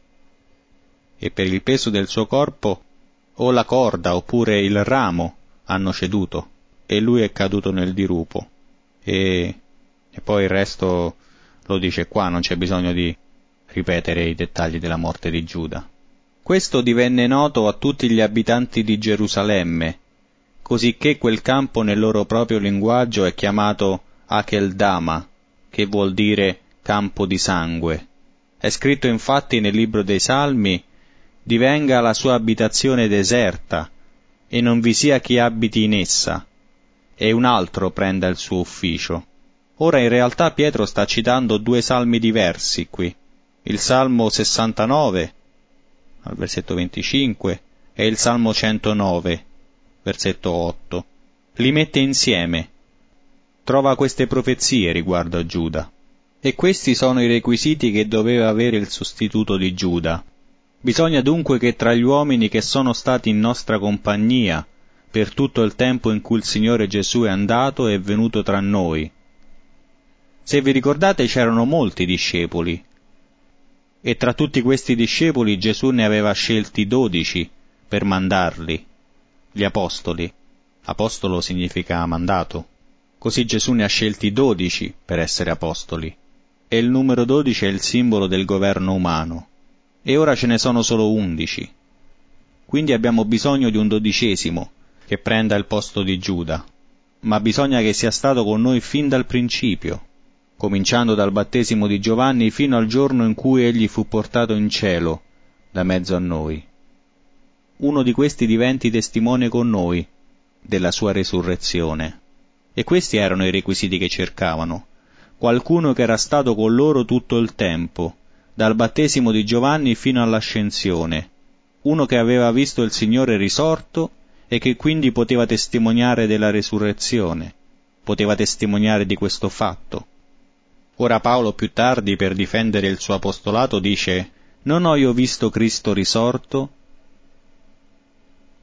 E per il peso del suo corpo o la corda oppure il ramo hanno ceduto e lui è caduto nel dirupo. E, e poi il resto lo dice qua, non c'è bisogno di ripetere i dettagli della morte di Giuda. Questo divenne noto a tutti gli abitanti di Gerusalemme, cosicché quel campo nel loro proprio linguaggio è chiamato Akeldama, che vuol dire campo di sangue. È scritto infatti nel libro dei Salmi, divenga la sua abitazione deserta, e non vi sia chi abiti in essa, e un altro prenda il suo ufficio. Ora in realtà Pietro sta citando due salmi diversi qui. Il Salmo sessantanove, al versetto venticinque, e il Salmo centonove, versetto otto. Li mette insieme. Trova queste profezie riguardo a Giuda. E questi sono i requisiti che doveva avere il sostituto di Giuda. Bisogna dunque che tra gli uomini che sono stati in nostra compagnia per tutto il tempo in cui il Signore Gesù è andato e è venuto tra noi. Se vi ricordate c'erano molti discepoli, e tra tutti questi discepoli Gesù ne aveva scelti dodici per mandarli, gli apostoli. Apostolo significa mandato. Così Gesù ne ha scelti dodici per essere apostoli, e il numero dodici è il simbolo del governo umano, e ora ce ne sono solo undici. Quindi abbiamo bisogno di un dodicesimo che prenda il posto di Giuda, ma bisogna che sia stato con noi fin dal principio, cominciando dal battesimo di Giovanni fino al giorno in cui egli fu portato in cielo da mezzo a noi. Uno di questi diventi testimone con noi della sua resurrezione. E questi erano i requisiti che cercavano. Qualcuno che era stato con loro tutto il tempo, dal battesimo di Giovanni fino all'ascensione. Uno che aveva visto il Signore risorto e che quindi poteva testimoniare della resurrezione, poteva testimoniare di questo fatto. Ora Paolo più tardi, per difendere il suo apostolato, dice: «Non ho io visto Cristo risorto?»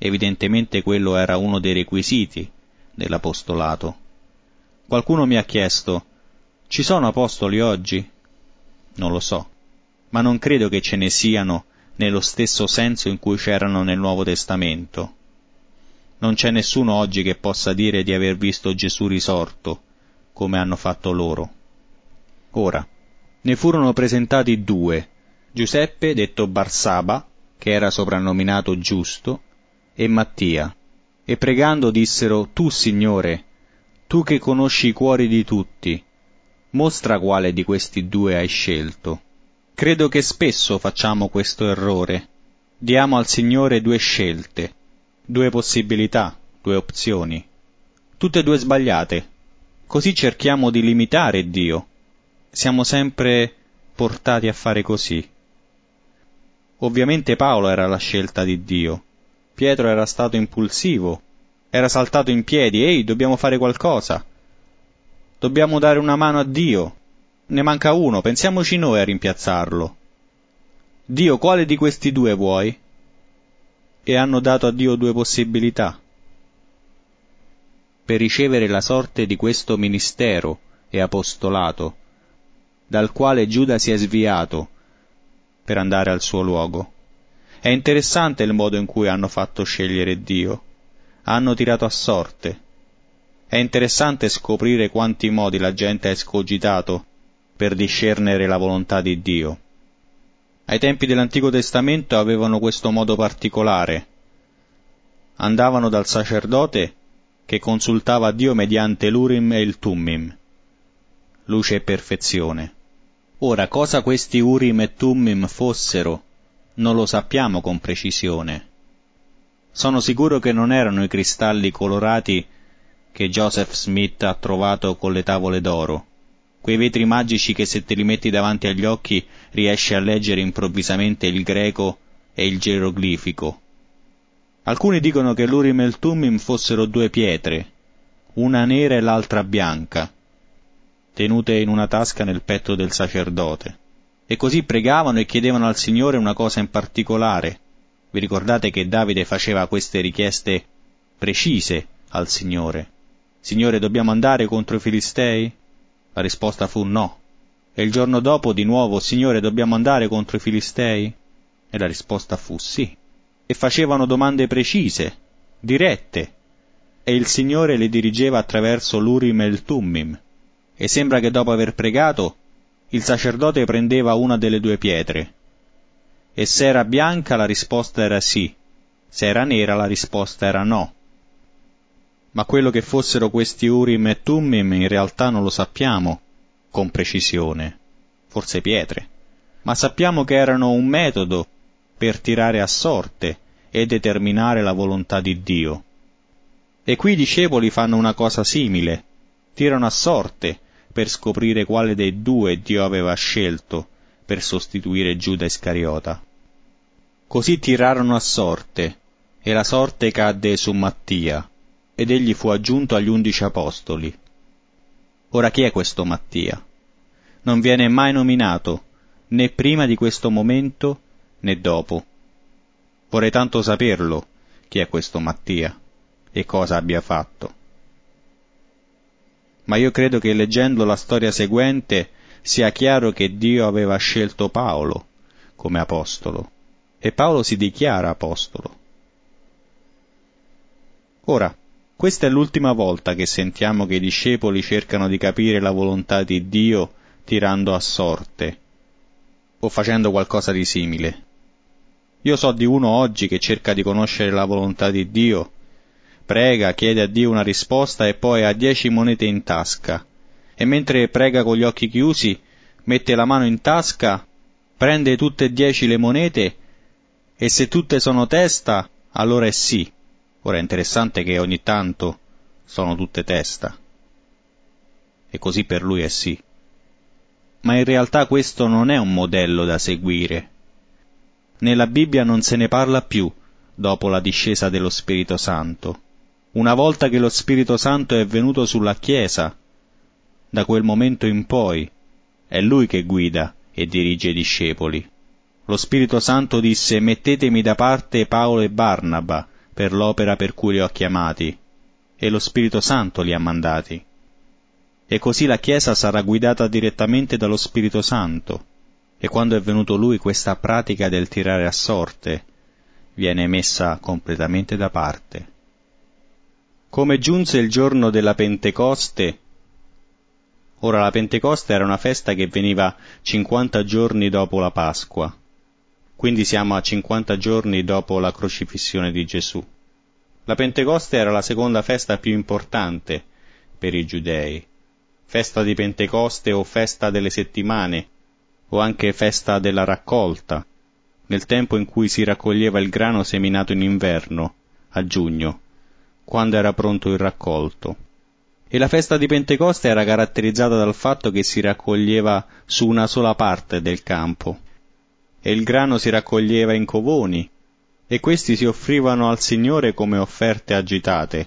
Evidentemente quello era uno dei requisiti dell'apostolato. Qualcuno mi ha chiesto: ci sono apostoli oggi? Non lo so, ma non credo che ce ne siano nello stesso senso in cui c'erano nel Nuovo Testamento. Non c'è nessuno oggi che possa dire di aver visto Gesù risorto, come hanno fatto loro. Ora, ne furono presentati due, Giuseppe detto Barsaba, che era soprannominato Giusto, e Mattia, e pregando dissero: Tu, Signore, tu che conosci i cuori di tutti, mostra quale di questi due hai scelto. Credo che spesso facciamo questo errore. Diamo al Signore due scelte, due possibilità, due opzioni, tutte e due sbagliate. Così cerchiamo di limitare Dio. Siamo sempre portati a fare così. Ovviamente Paolo era la scelta di Dio. Pietro era stato impulsivo, era saltato in piedi: ehi, dobbiamo fare qualcosa. Dobbiamo dare una mano a Dio. Ne manca uno, pensiamoci noi a rimpiazzarlo. Dio, quale di questi due vuoi? E hanno dato a Dio due possibilità. Per ricevere la sorte di questo ministero e apostolato, dal quale Giuda si è sviato per andare al suo luogo. È interessante il modo in cui hanno fatto scegliere Dio. Hanno tirato a sorte. È interessante scoprire quanti modi la gente ha escogitato per discernere la volontà di Dio. Ai tempi dell'Antico Testamento avevano questo modo particolare. Andavano dal sacerdote che consultava Dio mediante l'Urim e il Tummim, luce e perfezione. Ora, cosa questi Urim e Tummim fossero, non lo sappiamo con precisione. Sono sicuro che non erano i cristalli colorati che Joseph Smith ha trovato con le tavole d'oro, quei vetri magici che se te li metti davanti agli occhi riesci a leggere improvvisamente il greco e il geroglifico. Alcuni dicono che l'Urim e il Tummim fossero due pietre, una nera e l'altra bianca, tenute in una tasca nel petto del sacerdote, e così pregavano e chiedevano al Signore una cosa in particolare. Vi ricordate che Davide faceva queste richieste precise al Signore? Signore, dobbiamo andare contro i Filistei? La risposta fu no. E il giorno dopo di nuovo: Signore, dobbiamo andare contro i Filistei? E la risposta fu sì. E facevano domande precise, dirette, e il Signore le dirigeva attraverso l'Urim e il Tummim. E sembra che dopo aver pregato, il sacerdote prendeva una delle due pietre, e se era bianca la risposta era sì, se era nera la risposta era no. Ma quello che fossero questi Urim e Tummim in realtà non lo sappiamo con precisione, forse pietre, ma sappiamo che erano un metodo per tirare a sorte e determinare la volontà di Dio. E qui i discepoli fanno una cosa simile, tirano a sorte per scoprire quale dei due Dio aveva scelto per sostituire Giuda Iscariota. Così tirarono a sorte, e la sorte cadde su Mattia, ed egli fu aggiunto agli undici apostoli. Ora chi è questo Mattia? Non viene mai nominato, né prima di questo momento, né dopo. Vorrei tanto saperlo, chi è questo Mattia, e cosa abbia fatto. Ma io credo che leggendo la storia seguente sia chiaro che Dio aveva scelto Paolo come apostolo, e Paolo si dichiara apostolo. Ora, questa è l'ultima volta che sentiamo che i discepoli cercano di capire la volontà di Dio tirando a sorte, o facendo qualcosa di simile. Io so di uno oggi che cerca di conoscere la volontà di Dio, prega, chiede a Dio una risposta e poi ha dieci monete in tasca, e mentre prega con gli occhi chiusi, mette la mano in tasca, prende tutte e dieci le monete, e se tutte sono testa, allora è sì. Ora è interessante che ogni tanto sono tutte testa, e così per lui è sì. Ma in realtà questo non è un modello da seguire. Nella Bibbia non se ne parla più dopo la discesa dello Spirito Santo. Una volta che lo Spirito Santo è venuto sulla Chiesa, da quel momento in poi, è Lui che guida e dirige i discepoli. Lo Spirito Santo disse: mettetemi da parte Paolo e Barnaba per l'opera per cui li ho chiamati, e lo Spirito Santo li ha mandati. E così la Chiesa sarà guidata direttamente dallo Spirito Santo, e quando è venuto Lui questa pratica del tirare a sorte viene messa completamente da parte. Come giunse il giorno della Pentecoste, ora la Pentecoste era una festa che veniva cinquanta giorni dopo la Pasqua, quindi siamo a cinquanta giorni dopo la crocifissione di Gesù. La Pentecoste era la seconda festa più importante per i giudei, festa di Pentecoste o festa delle settimane, o anche festa della raccolta, nel tempo in cui si raccoglieva il grano seminato in inverno, a giugno, quando era pronto il raccolto. E la festa di Pentecoste era caratterizzata dal fatto che si raccoglieva su una sola parte del campo, e il grano si raccoglieva in covoni, e questi si offrivano al Signore come offerte agitate,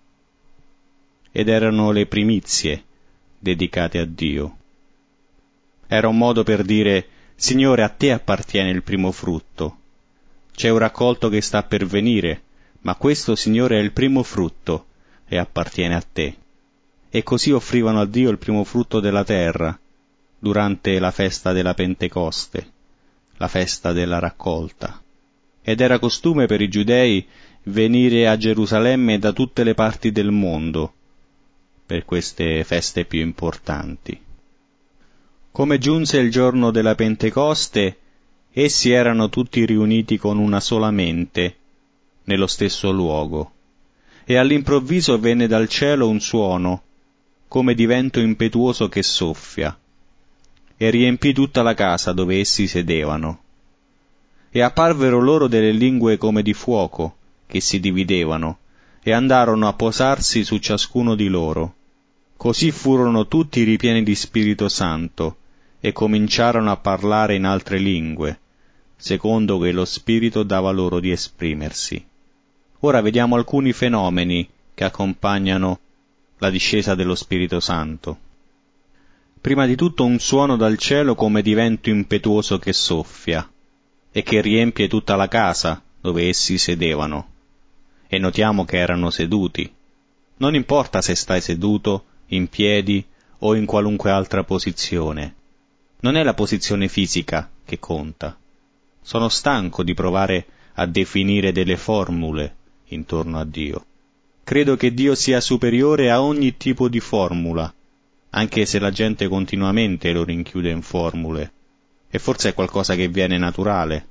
ed erano le primizie dedicate a Dio. Era un modo per dire: Signore, a te appartiene il primo frutto. C'è un raccolto che sta per venire, ma questo, Signore, è il primo frutto e appartiene a te. E così offrivano a Dio il primo frutto della terra durante la festa della Pentecoste, la festa della raccolta. Ed era costume per i giudei venire a Gerusalemme da tutte le parti del mondo per queste feste più importanti. Come giunse il giorno della Pentecoste, essi erano tutti riuniti con una sola mente, nello stesso luogo, e all'improvviso venne dal cielo un suono, come di vento impetuoso che soffia, e riempì tutta la casa dove essi sedevano. E apparvero loro delle lingue come di fuoco, che si dividevano, e andarono a posarsi su ciascuno di loro. Così furono tutti ripieni di Spirito Santo, e cominciarono a parlare in altre lingue, secondo che lo Spirito dava loro di esprimersi. Ora vediamo alcuni fenomeni che accompagnano la discesa dello Spirito Santo. Prima di tutto un suono dal cielo come di vento impetuoso che soffia, e che riempie tutta la casa dove essi sedevano. E notiamo che erano seduti. Non importa se stai seduto, in piedi o in qualunque altra posizione. Non è la posizione fisica che conta. Sono stanco di provare a definire delle formule intorno a Dio. Credo che Dio sia superiore a ogni tipo di formula, anche se la gente continuamente lo rinchiude in formule, e forse è qualcosa che viene naturale.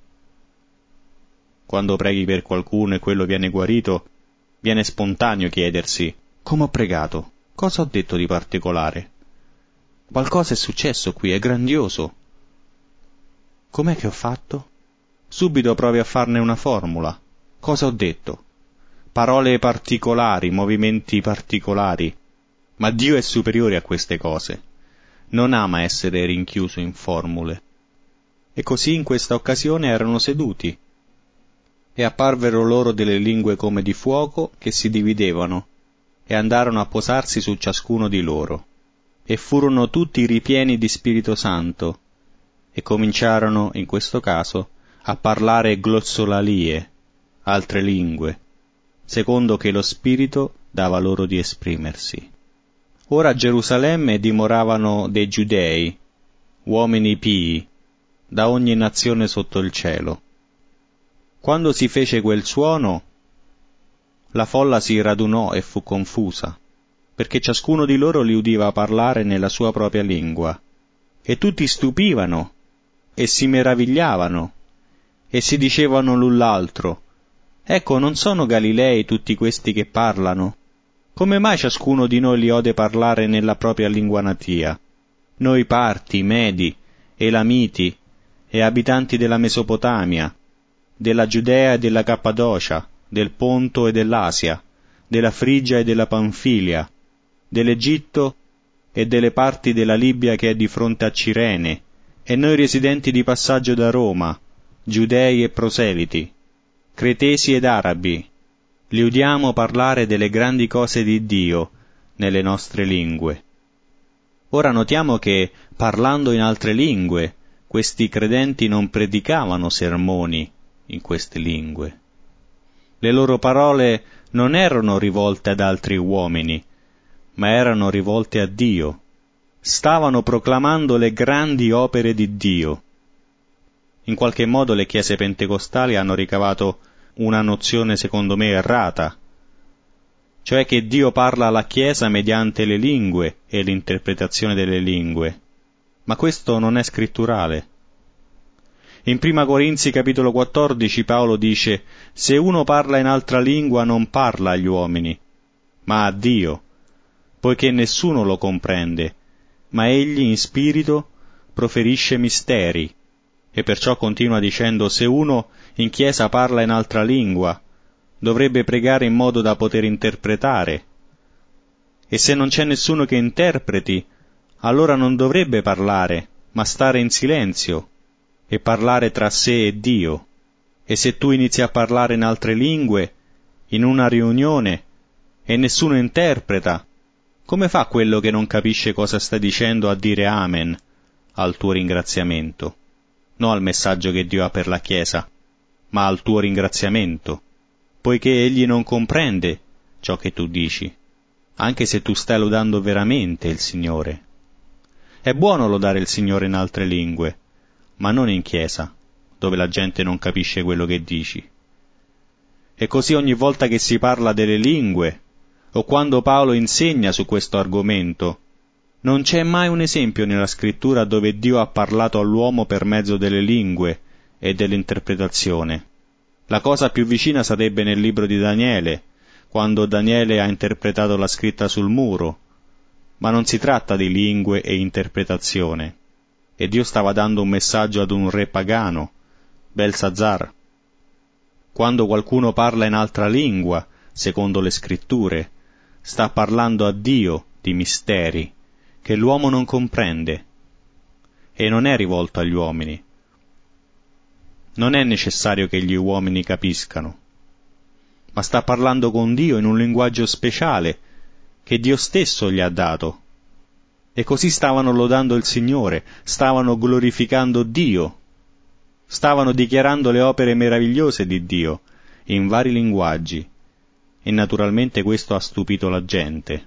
Quando preghi per qualcuno e quello viene guarito, viene spontaneo chiedersi: come ho pregato? Cosa ho detto di particolare? Qualcosa è successo qui, è grandioso. Com'è che ho fatto? Subito provi a farne una formula. Cosa ho detto? Parole particolari, movimenti particolari. Ma Dio è superiore a queste cose. Non ama essere rinchiuso in formule. E così in questa occasione erano seduti. E apparvero loro delle lingue come di fuoco che si dividevano, e andarono a posarsi su ciascuno di loro. E furono tutti ripieni di Spirito Santo, e cominciarono, in questo caso, a parlare glossolalie, altre lingue, secondo che lo Spirito dava loro di esprimersi. Ora a Gerusalemme dimoravano dei giudei, uomini pii, da ogni nazione sotto il cielo. Quando si fece quel suono, la folla si radunò e fu confusa, perché ciascuno di loro li udiva parlare nella sua propria lingua, e tutti stupivano e si meravigliavano, e si dicevano l'un l'altro: ecco, non sono Galilei tutti questi che parlano? Come mai ciascuno di noi li ode parlare nella propria lingua natia? Noi Parti, Medi, Elamiti e abitanti della Mesopotamia, della Giudea e della Cappadocia, del Ponto e dell'Asia, della Frigia e della Panfilia, dell'Egitto e delle parti della Libia che è di fronte a Cirene, e noi residenti di passaggio da Roma, giudei e proseliti, cretesi ed arabi, li udiamo parlare delle grandi cose di Dio nelle nostre lingue. Ora notiamo che, parlando in altre lingue, questi credenti non predicavano sermoni in queste lingue, Le loro parole non erano rivolte ad altri uomini, ma erano rivolte a Dio. Stavano proclamando le grandi opere di Dio. In qualche modo le chiese pentecostali hanno ricavato una nozione secondo me errata, cioè che Dio parla alla Chiesa mediante le lingue e l'interpretazione delle lingue, ma questo non è scritturale. In Prima Corinzi capitolo quattordici Paolo dice: «Se uno parla in altra lingua non parla agli uomini, ma a Dio, poiché nessuno lo comprende, ma egli in spirito proferisce misteri». E perciò continua dicendo: se uno in chiesa parla in altra lingua, dovrebbe pregare in modo da poter interpretare. E se non c'è nessuno che interpreti, allora non dovrebbe parlare, ma stare in silenzio e parlare tra sé e Dio. E se tu inizi a parlare in altre lingue, in una riunione, e nessuno interpreta, come fa quello che non capisce cosa stai dicendo a dire Amen al tuo ringraziamento? Non al messaggio che Dio ha per la Chiesa, ma al tuo ringraziamento, poiché egli non comprende ciò che tu dici, anche se tu stai lodando veramente il Signore. È buono lodare il Signore in altre lingue, ma non in chiesa, dove la gente non capisce quello che dici. E così ogni volta che si parla delle lingue, o quando Paolo insegna su questo argomento, non c'è mai un esempio nella scrittura dove Dio ha parlato all'uomo per mezzo delle lingue e dell'interpretazione. La cosa più vicina sarebbe nel libro di Daniele, quando Daniele ha interpretato la scritta sul muro, ma non si tratta di lingue e interpretazione. E Dio stava dando un messaggio ad un re pagano, Belsazzar. Quando qualcuno parla in altra lingua, secondo le scritture, sta parlando a Dio di misteri che l'uomo non comprende, e non è rivolto agli uomini. Non è necessario che gli uomini capiscano, ma sta parlando con Dio in un linguaggio speciale che Dio stesso gli ha dato. E così stavano lodando il Signore, stavano glorificando Dio, stavano dichiarando le opere meravigliose di Dio in vari linguaggi, e naturalmente questo ha stupito la gente.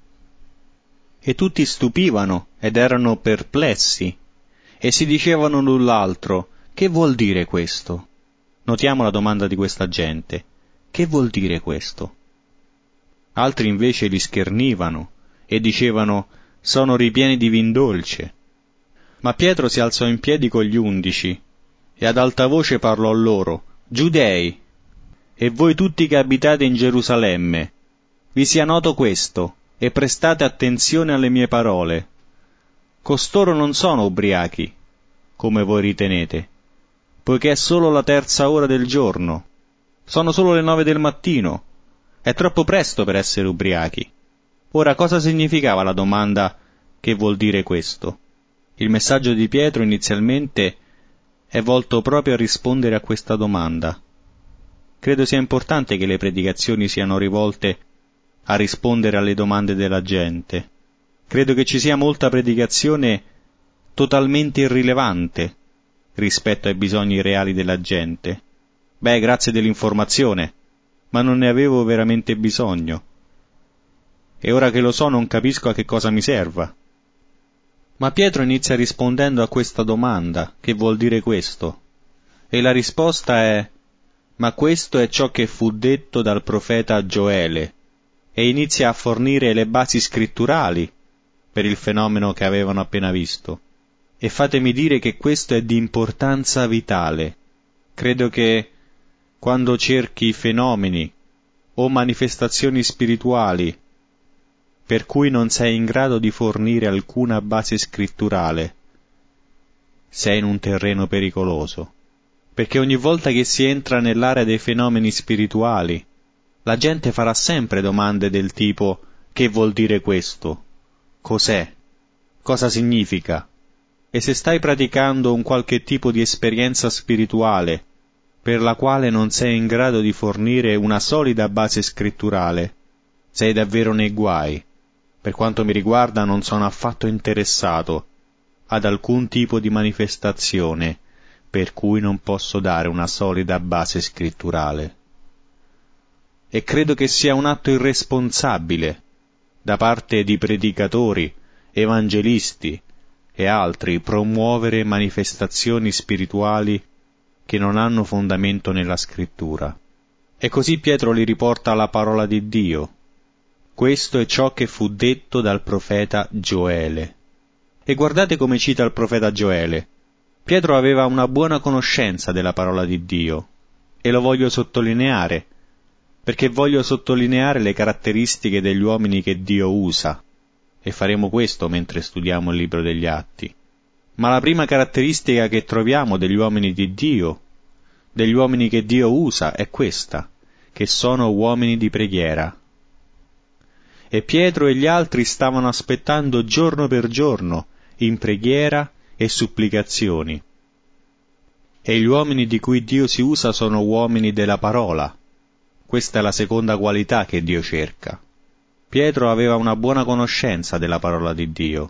E tutti stupivano ed erano perplessi, e si dicevano l'un l'altro: che vuol dire questo? Notiamo la domanda di questa gente: che vuol dire questo? Altri invece li schernivano e dicevano: sono ripieni di vin dolce. Ma Pietro si alzò in piedi con gli undici e ad alta voce parlò a loro: Giudei, e voi tutti che abitate in Gerusalemme, vi sia noto questo, e prestate attenzione alle mie parole. Costoro non sono ubriachi, come voi ritenete, poiché è solo la terza ora del giorno. Sono solo le nove del mattino. È troppo presto per essere ubriachi. Ora, cosa significava la domanda «che vuol dire questo?» Il messaggio di Pietro inizialmente è volto proprio a rispondere a questa domanda. Credo sia importante che le predicazioni siano rivolte a rispondere alle domande della gente. Credo che ci sia molta predicazione totalmente irrilevante rispetto ai bisogni reali della gente. Beh, grazie dell'informazione, ma non ne avevo veramente bisogno. E ora che lo so non capisco a che cosa mi serva. Ma Pietro inizia rispondendo a questa domanda: che vuol dire questo? E la risposta è: ma questo è ciò che fu detto dal profeta Gioele, e inizia a fornire le basi scritturali per il fenomeno che avevano appena visto. E fatemi dire che questo è di importanza vitale. Credo che quando cerchi fenomeni o manifestazioni spirituali per cui non sei in grado di fornire alcuna base scritturale, sei in un terreno pericoloso, perché ogni volta che si entra nell'area dei fenomeni spirituali, la gente farà sempre domande del tipo: che vuol dire questo? Cos'è? Cosa significa? E se stai praticando un qualche tipo di esperienza spirituale per la quale non sei in grado di fornire una solida base scritturale, sei davvero nei guai. Per quanto mi riguarda non sono affatto interessato ad alcun tipo di manifestazione per cui non posso dare una solida base scritturale. e credo che sia un atto irresponsabile da parte di predicatori, evangelisti e altri promuovere manifestazioni spirituali che non hanno fondamento nella Scrittura. E così Pietro li riporta alla parola di Dio. Questo è ciò che fu detto dal profeta Gioele. E guardate come cita il profeta Gioele. Pietro aveva una buona conoscenza della parola di Dio, e lo voglio sottolineare, perché voglio sottolineare le caratteristiche degli uomini che Dio usa, e faremo questo mentre studiamo il libro degli Atti. Ma la prima caratteristica che troviamo degli uomini di Dio, degli uomini che Dio usa, è questa, che sono uomini di preghiera. E Pietro e gli altri stavano aspettando giorno per giorno, in preghiera e supplicazioni. E gli uomini di cui Dio si usa sono uomini della parola. Questa è la seconda qualità che Dio cerca. Pietro aveva una buona conoscenza della parola di Dio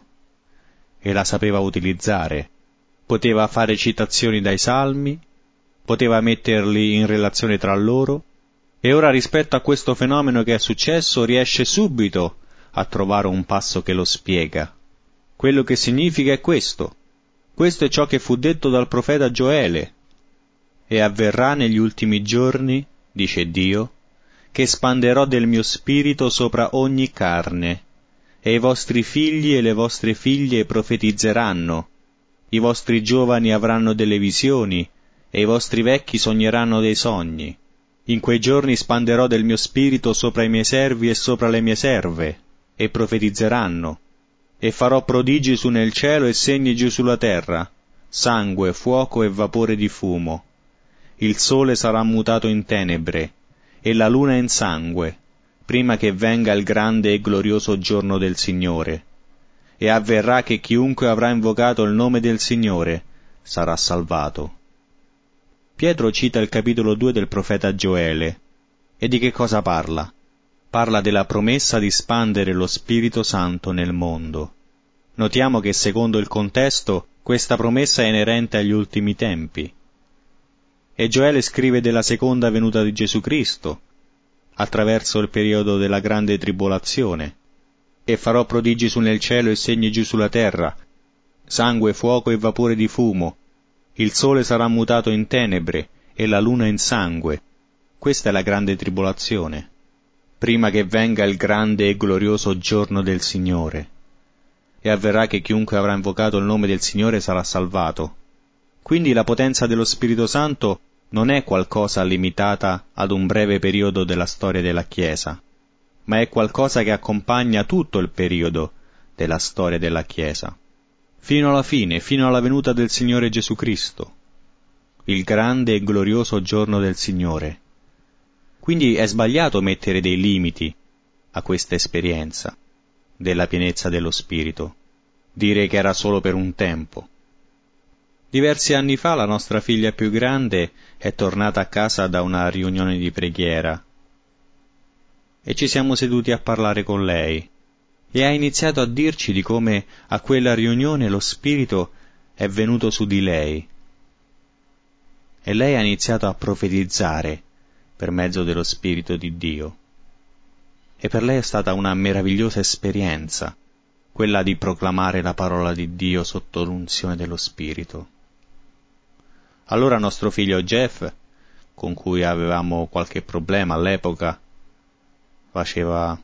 e la sapeva utilizzare. Poteva fare citazioni dai salmi, poteva metterli in relazione tra loro, e ora rispetto a questo fenomeno che è successo riesce subito a trovare un passo che lo spiega. Quello che significa è questo. Questo è ciò che fu detto dal profeta Gioele. E avverrà negli ultimi giorni, dice Dio, che spanderò del mio spirito sopra ogni carne, e i vostri figli e le vostre figlie profetizzeranno, i vostri giovani avranno delle visioni, e i vostri vecchi sogneranno dei sogni. In quei giorni spanderò del mio spirito sopra i miei servi e sopra le mie serve, e profetizzeranno, e farò prodigi su nel cielo e segni giù sulla terra, sangue, fuoco e vapore di fumo. Il sole sarà mutato in tenebre, e la luna in sangue, prima che venga il grande e glorioso giorno del Signore. E avverrà che chiunque avrà invocato il nome del Signore sarà salvato. Pietro cita il capitolo due del profeta Gioele. E di che cosa parla? Parla della promessa di spandere lo Spirito Santo nel mondo. Notiamo che secondo il contesto questa promessa è inerente agli ultimi tempi. E Gioele scrive della seconda venuta di Gesù Cristo, attraverso il periodo della grande tribolazione. E farò prodigi su nel cielo e segni giù sulla terra, sangue, fuoco e vapore di fumo. Il sole sarà mutato in tenebre e la luna in sangue. Questa è la grande tribolazione, prima che venga il grande e glorioso giorno del Signore. E avverrà che chiunque avrà invocato il nome del Signore sarà salvato. Quindi la potenza dello Spirito Santo non è qualcosa limitata ad un breve periodo della storia della Chiesa, ma è qualcosa che accompagna tutto il periodo della storia della Chiesa, fino alla fine, fino alla venuta del Signore Gesù Cristo, il grande e glorioso giorno del Signore. Quindi è sbagliato mettere dei limiti a questa esperienza della pienezza dello Spirito, dire che era solo per un tempo. Diversi anni fa la nostra figlia più grande è tornata a casa da una riunione di preghiera e ci siamo seduti a parlare con lei e ha iniziato a dirci di come a quella riunione lo Spirito è venuto su di lei e lei ha iniziato a profetizzare per mezzo dello Spirito di Dio. E per lei è stata una meravigliosa esperienza, quella di proclamare la parola di Dio sotto l'unzione dello Spirito. Allora nostro figlio Jeff, con cui avevamo qualche problema all'epoca, faceva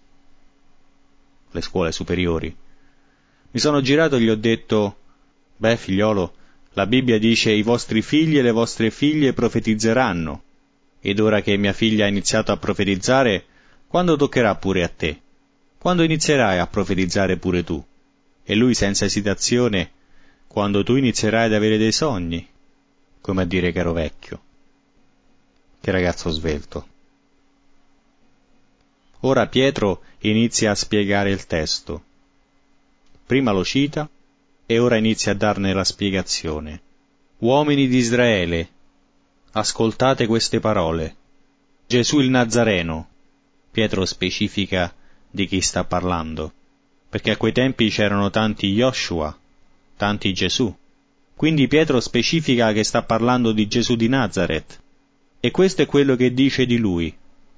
le scuole superiori, mi sono girato e gli ho detto: beh figliolo, la Bibbia dice i vostri figli e le vostre figlie profetizzeranno, ed ora che mia figlia ha iniziato a profetizzare, quando toccherà pure a te? Quando inizierai a profetizzare pure tu? E lui senza esitazione: quando tu inizierai ad avere dei sogni, come a dire che ero vecchio. Che ragazzo svelto. Ora Pietro inizia a spiegare il testo. Prima lo cita e ora inizia a darne la spiegazione. Uomini di Israele, ascoltate queste parole. Gesù il Nazareno. Pietro specifica di chi sta parlando, perché a quei tempi c'erano tanti Joshua, tanti Gesù. Quindi Pietro specifica che sta parlando di Gesù di Nazaret. E questo è quello che dice di lui.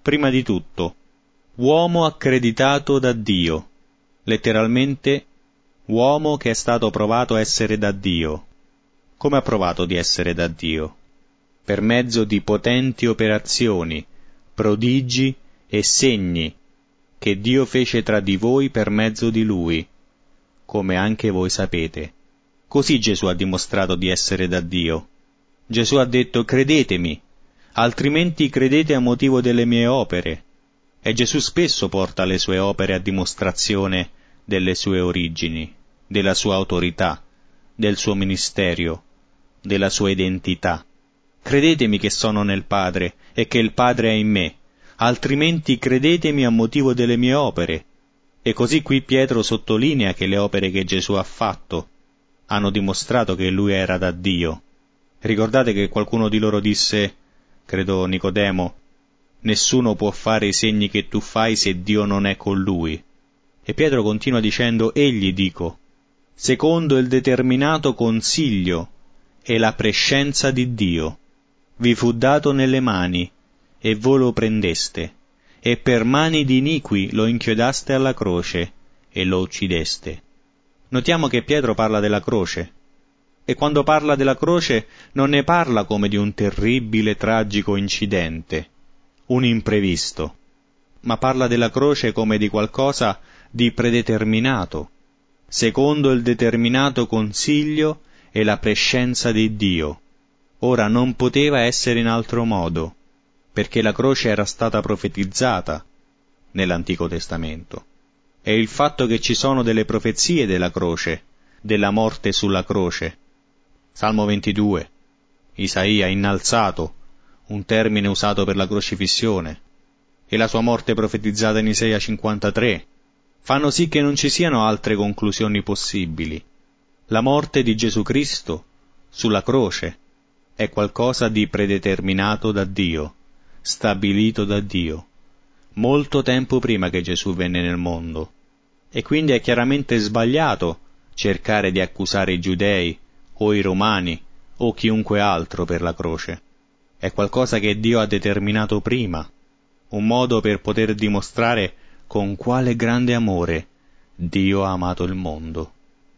prima di tutto, uomo accreditato da Dio, letteralmente uomo che è stato provato a essere da Dio. Come ha provato di essere da Dio? Per mezzo di potenti operazioni, prodigi e segni che Dio fece tra di voi per mezzo di Lui, come anche voi sapete. Così Gesù ha dimostrato di essere da Dio. Gesù ha detto: credetemi, altrimenti credete a motivo delle mie opere. E Gesù spesso porta le sue opere a dimostrazione delle sue origini, della sua autorità, del suo ministero, della sua identità. Credetemi che sono nel Padre e che il Padre è in me, altrimenti credetemi a motivo delle mie opere. E così qui Pietro sottolinea che le opere che Gesù ha fatto hanno dimostrato che lui era da Dio. Ricordate che qualcuno di loro disse, credo Nicodemo, nessuno può fare i segni che tu fai se Dio non è con lui. E Pietro continua dicendo, egli, dico, secondo il determinato consiglio e la prescenza di Dio, vi fu dato nelle mani, e voi lo prendeste, e per mani di iniqui lo inchiodaste alla croce, e lo uccideste. Notiamo che Pietro parla della croce, e quando parla della croce non ne parla come di un terribile, tragico incidente, un imprevisto, ma parla della croce come di qualcosa di predeterminato, secondo il determinato consiglio e la prescenza di Dio. Ora non poteva essere in altro modo, perché la croce era stata profetizzata nell'Antico Testamento. E il fatto che ci sono delle profezie della croce, della morte sulla croce. Salmo ventidue, Isaia innalzato, un termine usato per la crocifissione, e la sua morte profetizzata in Isaia cinquantatré, fanno sì che non ci siano altre conclusioni possibili. La morte di Gesù Cristo sulla croce è qualcosa di predeterminato da Dio, stabilito da Dio, molto tempo prima che Gesù venne nel mondo, e quindi è chiaramente sbagliato cercare di accusare i giudei o i romani o chiunque altro per la croce. È qualcosa che Dio ha determinato prima, un modo per poter dimostrare con quale grande amore Dio ha amato il mondo.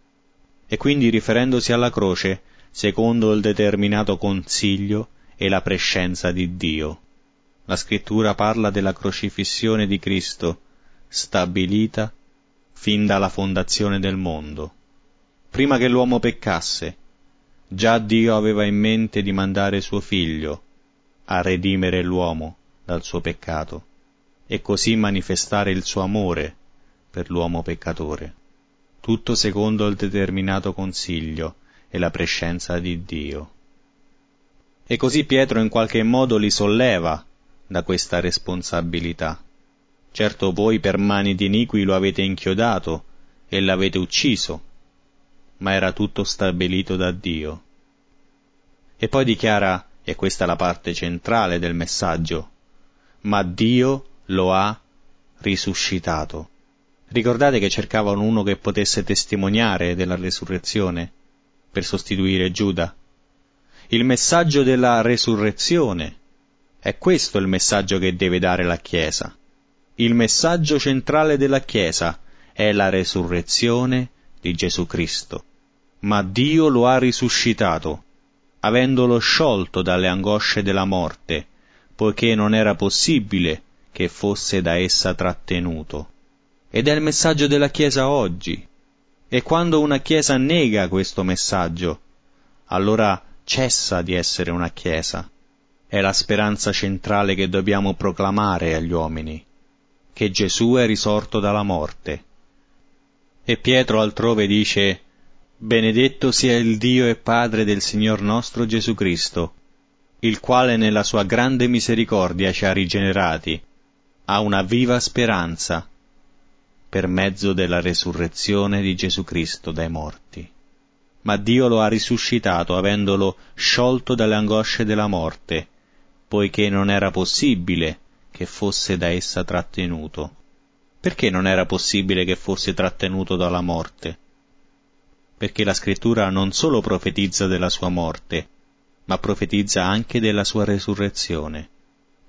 E quindi, riferendosi alla croce, secondo il determinato consiglio e la prescenza di Dio. La Scrittura parla della crocifissione di Cristo, stabilita fin dalla fondazione del mondo. Prima che l'uomo peccasse, già Dio aveva in mente di mandare suo Figlio a redimere l'uomo dal suo peccato e così manifestare il suo amore per l'uomo peccatore. Tutto secondo il determinato consiglio e la prescenza di Dio. E così Pietro in qualche modo li solleva da questa responsabilità. Certo voi per mani di iniqui lo avete inchiodato e l'avete ucciso, ma era tutto stabilito da Dio. E poi dichiara, e questa è la parte centrale del messaggio, ma Dio lo ha risuscitato. Ricordate che cercavano uno che potesse testimoniare della resurrezione per sostituire Giuda? Il messaggio della resurrezione è questo il messaggio che deve dare la Chiesa. Il messaggio centrale della Chiesa è la resurrezione di Gesù Cristo. Ma Dio lo ha risuscitato, avendolo sciolto dalle angosce della morte, poiché non era possibile che fosse da essa trattenuto. Ed è il messaggio della Chiesa oggi. E quando una Chiesa nega questo messaggio, allora cessa di essere una Chiesa. È la speranza centrale che dobbiamo proclamare agli uomini, che Gesù è risorto dalla morte. E Pietro altrove dice, benedetto sia il Dio e Padre del Signor nostro Gesù Cristo, il quale nella sua grande misericordia ci ha rigenerati, a una viva speranza, per mezzo della resurrezione di Gesù Cristo dai morti. Ma Dio lo ha risuscitato, avendolo sciolto dalle angosce della morte, poiché non era possibile che fosse da essa trattenuto. Perché non era possibile che fosse trattenuto dalla morte? Perché la Scrittura non solo profetizza della sua morte, ma profetizza anche della sua resurrezione.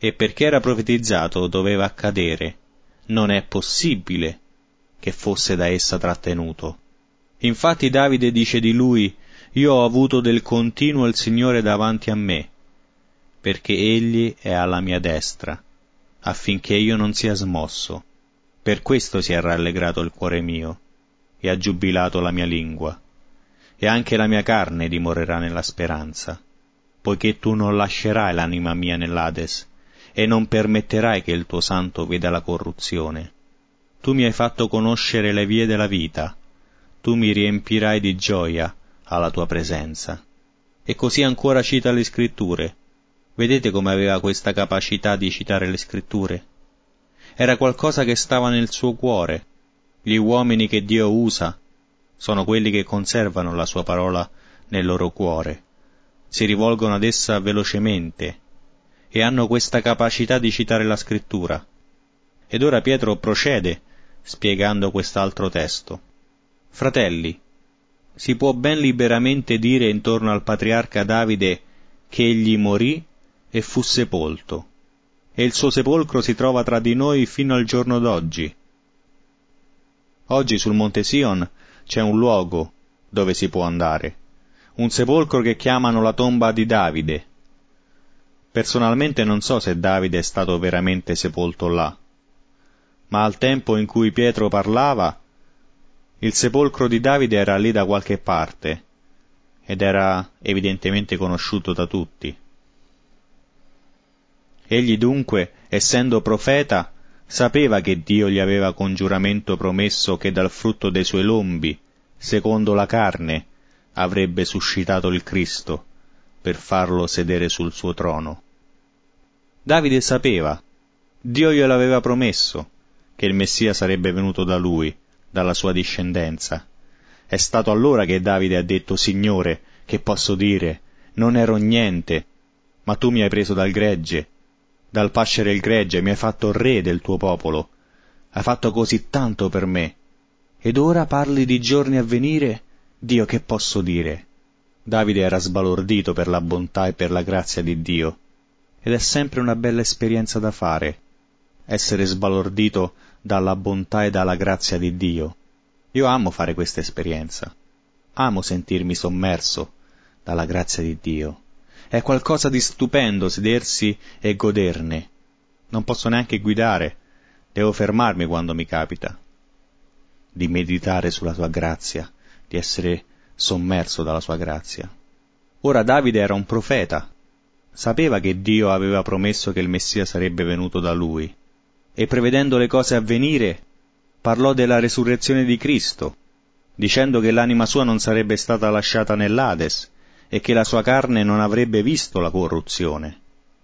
e perché era profetizzato doveva accadere, non è possibile che fosse da essa trattenuto. Infatti Davide dice di lui: io ho avuto del continuo il Signore davanti a me, perché egli è alla mia destra, affinché io non sia smosso. Per questo si è rallegrato il cuore mio, e ha giubilato la mia lingua, e anche la mia carne dimorerà nella speranza, poiché tu non lascerai l'anima mia nell'Ades, e non permetterai che il tuo santo veda la corruzione. Tu mi hai fatto conoscere le vie della vita, tu mi riempirai di gioia alla tua presenza. E così ancora cita le scritture. Vedete come aveva questa capacità di citare le scritture? Era qualcosa che stava nel suo cuore. Gli uomini che Dio usa sono quelli che conservano la sua parola nel loro cuore, si rivolgono ad essa velocemente e hanno questa capacità di citare la scrittura. Ed ora Pietro procede spiegando quest'altro testo. Fratelli, si può ben liberamente dire intorno al patriarca Davide che egli morì e fu sepolto, e il suo sepolcro si trova tra di noi fino al giorno d'oggi. Oggi sul Monte Sion c'è un luogo dove si può andare, un sepolcro che chiamano la tomba di Davide. Personalmente non so se Davide è stato veramente sepolto là, ma al tempo in cui Pietro parlava, il sepolcro di Davide era lì da qualche parte, ed era evidentemente conosciuto da tutti. Egli dunque, essendo profeta, sapeva che Dio gli aveva con giuramento promesso che dal frutto dei suoi lombi, secondo la carne, avrebbe suscitato il Cristo, per farlo sedere sul suo trono. Davide sapeva, Dio glielo aveva promesso, che il Messia sarebbe venuto da lui, dalla sua discendenza. È stato allora che Davide ha detto: Signore, che posso dire? Non ero niente, ma tu mi hai preso dal gregge, dal pascere il gregge, mi hai fatto re del tuo popolo, hai fatto così tanto per me, ed ora parli di giorni a venire? Dio, che posso dire? Davide era sbalordito per la bontà e per la grazia di Dio, ed è sempre una bella esperienza da fare, essere sbalordito dalla bontà e dalla grazia di Dio. Io amo fare questa esperienza, amo sentirmi sommerso dalla grazia di Dio. È qualcosa di stupendo sedersi e goderne. Non posso neanche guidare, devo fermarmi quando mi capita, di meditare sulla sua grazia, di essere sommerso dalla sua grazia. Ora Davide era un profeta, sapeva che Dio aveva promesso che il Messia sarebbe venuto da lui, e prevedendo le cose a venire, parlò della resurrezione di Cristo, dicendo che l'anima sua non sarebbe stata lasciata nell'Ades e che la sua carne non avrebbe visto la corruzione.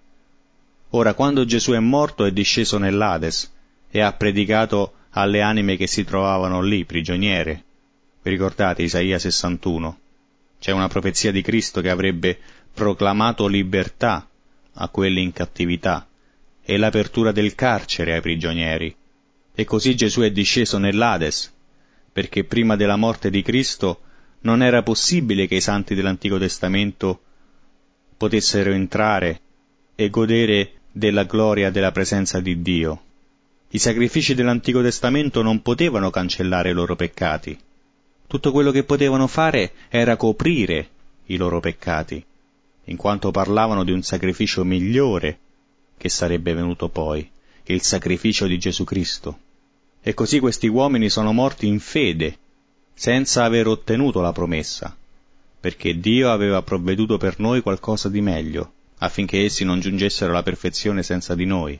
Ora, quando Gesù è morto, è disceso nell'Ades e ha predicato alle anime che si trovavano lì, prigioniere. Vi ricordate Isaia sessantuno? C'è una profezia di Cristo che avrebbe proclamato libertà a quelli in cattività e l'apertura del carcere ai prigionieri. E così Gesù è disceso nell'Ades, perché prima della morte di Cristo non era possibile che i santi dell'Antico Testamento potessero entrare e godere della gloria della presenza di Dio. I sacrifici dell'Antico Testamento non potevano cancellare i loro peccati. Tutto quello che potevano fare era coprire i loro peccati, in quanto parlavano di un sacrificio migliore che sarebbe venuto poi, il sacrificio di Gesù Cristo. E così questi uomini sono morti in fede, senza aver ottenuto la promessa, perché Dio aveva provveduto per noi qualcosa di meglio, affinché essi non giungessero alla perfezione senza di noi.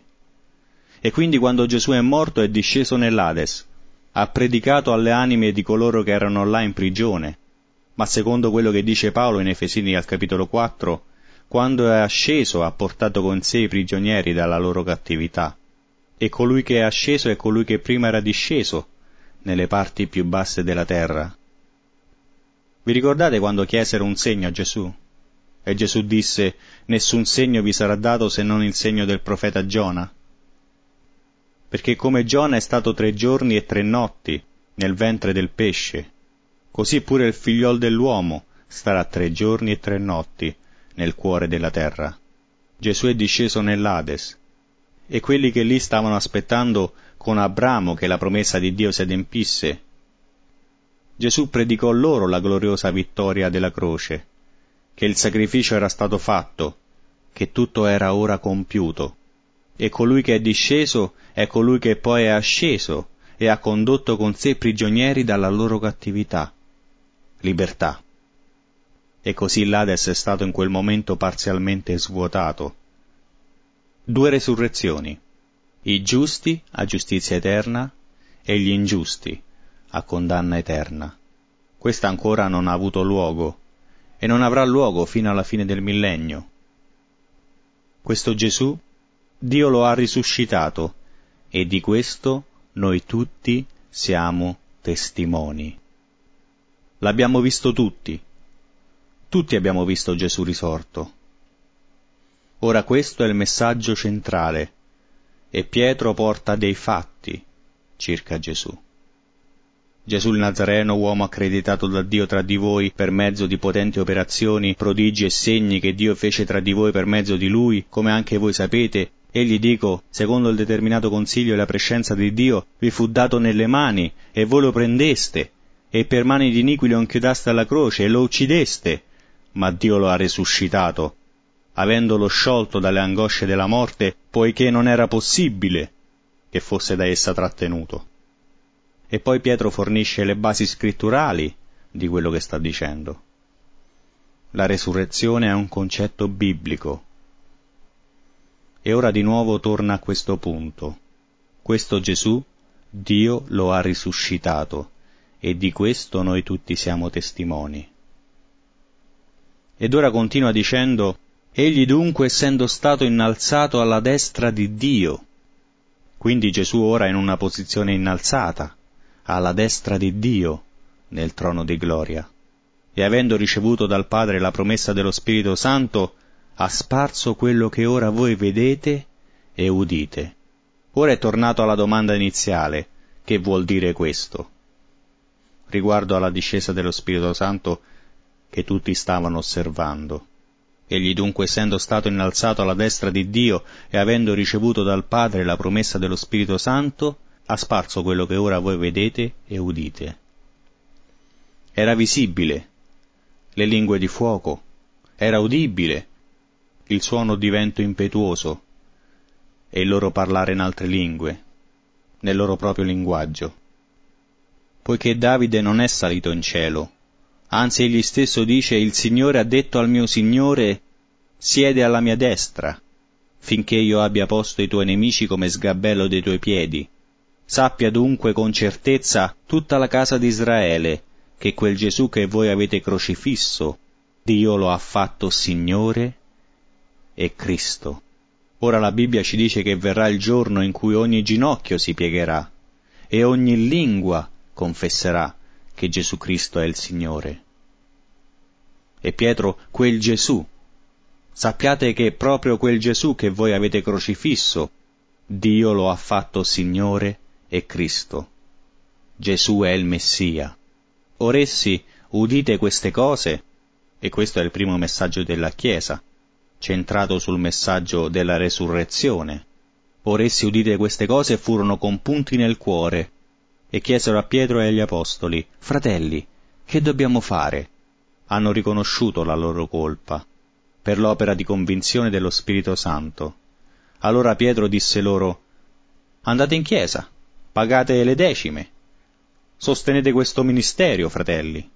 E quindi quando Gesù è morto è disceso nell'Ades, ha predicato alle anime di coloro che erano là in prigione, ma secondo quello che dice Paolo in Efesini al capitolo quattro, quando è asceso ha portato con sé i prigionieri dalla loro cattività, e colui che è asceso è colui che prima era disceso nelle parti più basse della terra. Vi ricordate quando chiesero un segno a Gesù? E Gesù disse: nessun segno vi sarà dato se non il segno del profeta Giona. Perché come Giona è stato tre giorni e tre notti nel ventre del pesce, così pure il figliol dell'uomo starà tre giorni e tre notti nel cuore della terra. Gesù è disceso nell'Ades, e quelli che lì stavano aspettando con Abramo che la promessa di Dio si adempisse. Gesù predicò loro la gloriosa vittoria della croce, che il sacrificio era stato fatto, che tutto era ora compiuto, e colui che è disceso è colui che poi è asceso e ha condotto con sé prigionieri dalla loro cattività. Libertà. E così l'Ades è stato in quel momento parzialmente svuotato. Due resurrezioni, i giusti a giustizia eterna e gli ingiusti a condanna eterna. Questa ancora non ha avuto luogo e non avrà luogo fino alla fine del millennio. Questo Gesù, Dio lo ha risuscitato e di questo noi tutti siamo testimoni. L'abbiamo visto tutti. Tutti abbiamo visto Gesù risorto. Ora questo è il messaggio centrale, e Pietro porta dei fatti circa Gesù. Gesù il Nazareno, uomo accreditato da Dio tra di voi per mezzo di potenti operazioni, prodigi e segni che Dio fece tra di voi per mezzo di Lui, come anche voi sapete, egli dico, secondo il determinato consiglio e la prescenza di Dio, vi fu dato nelle mani, e voi lo prendeste, e per mani di iniqui lo inchiudaste alla croce, e lo uccideste, ma Dio lo ha risuscitato, avendolo sciolto dalle angosce della morte, poiché non era possibile che fosse da essa trattenuto. E poi Pietro fornisce le basi scritturali di quello che sta dicendo. La resurrezione è un concetto biblico. E ora di nuovo torna a questo punto. Questo Gesù, Dio lo ha risuscitato, e di questo noi tutti siamo testimoni. Ed ora continua dicendo, egli dunque essendo stato innalzato alla destra di Dio. Quindi Gesù ora è in una posizione innalzata, alla destra di Dio, nel trono di gloria, e avendo ricevuto dal Padre la promessa dello Spirito Santo, ha sparso quello che ora voi vedete e udite. Ora è tornato alla domanda iniziale, che vuol dire questo? Riguardo alla discesa dello Spirito Santo che tutti stavano osservando. Egli dunque, essendo stato innalzato alla destra di Dio e avendo ricevuto dal Padre la promessa dello Spirito Santo, ha sparso quello che ora voi vedete e udite. Era visibile le lingue di fuoco, era udibile il suono di vento impetuoso e il loro parlare in altre lingue, nel loro proprio linguaggio. Poiché Davide non è salito in cielo, anzi egli stesso dice, il Signore ha detto al mio Signore, siede alla mia destra, finché io abbia posto i tuoi nemici come sgabello dei tuoi piedi. Sappia dunque con certezza tutta la casa di Israele, che quel Gesù che voi avete crocifisso, Dio lo ha fatto Signore e Cristo. Ora la Bibbia ci dice che verrà il giorno in cui ogni ginocchio si piegherà e ogni lingua confesserà che Gesù Cristo è il Signore. E Pietro, quel Gesù, sappiate che proprio quel Gesù che voi avete crocifisso, Dio lo ha fatto Signore e Cristo. Gesù è il Messia. Or essi, udite queste cose, e questo è il primo messaggio della Chiesa, centrato sul messaggio della resurrezione. Or essi, udite queste cose, furono compunti nel cuore, e chiesero a Pietro e agli Apostoli, fratelli, che dobbiamo fare? Hanno riconosciuto la loro colpa, per l'opera di convinzione dello Spirito Santo. Allora Pietro disse loro, andate in chiesa, pagate le decime, sostenete questo ministero, fratelli.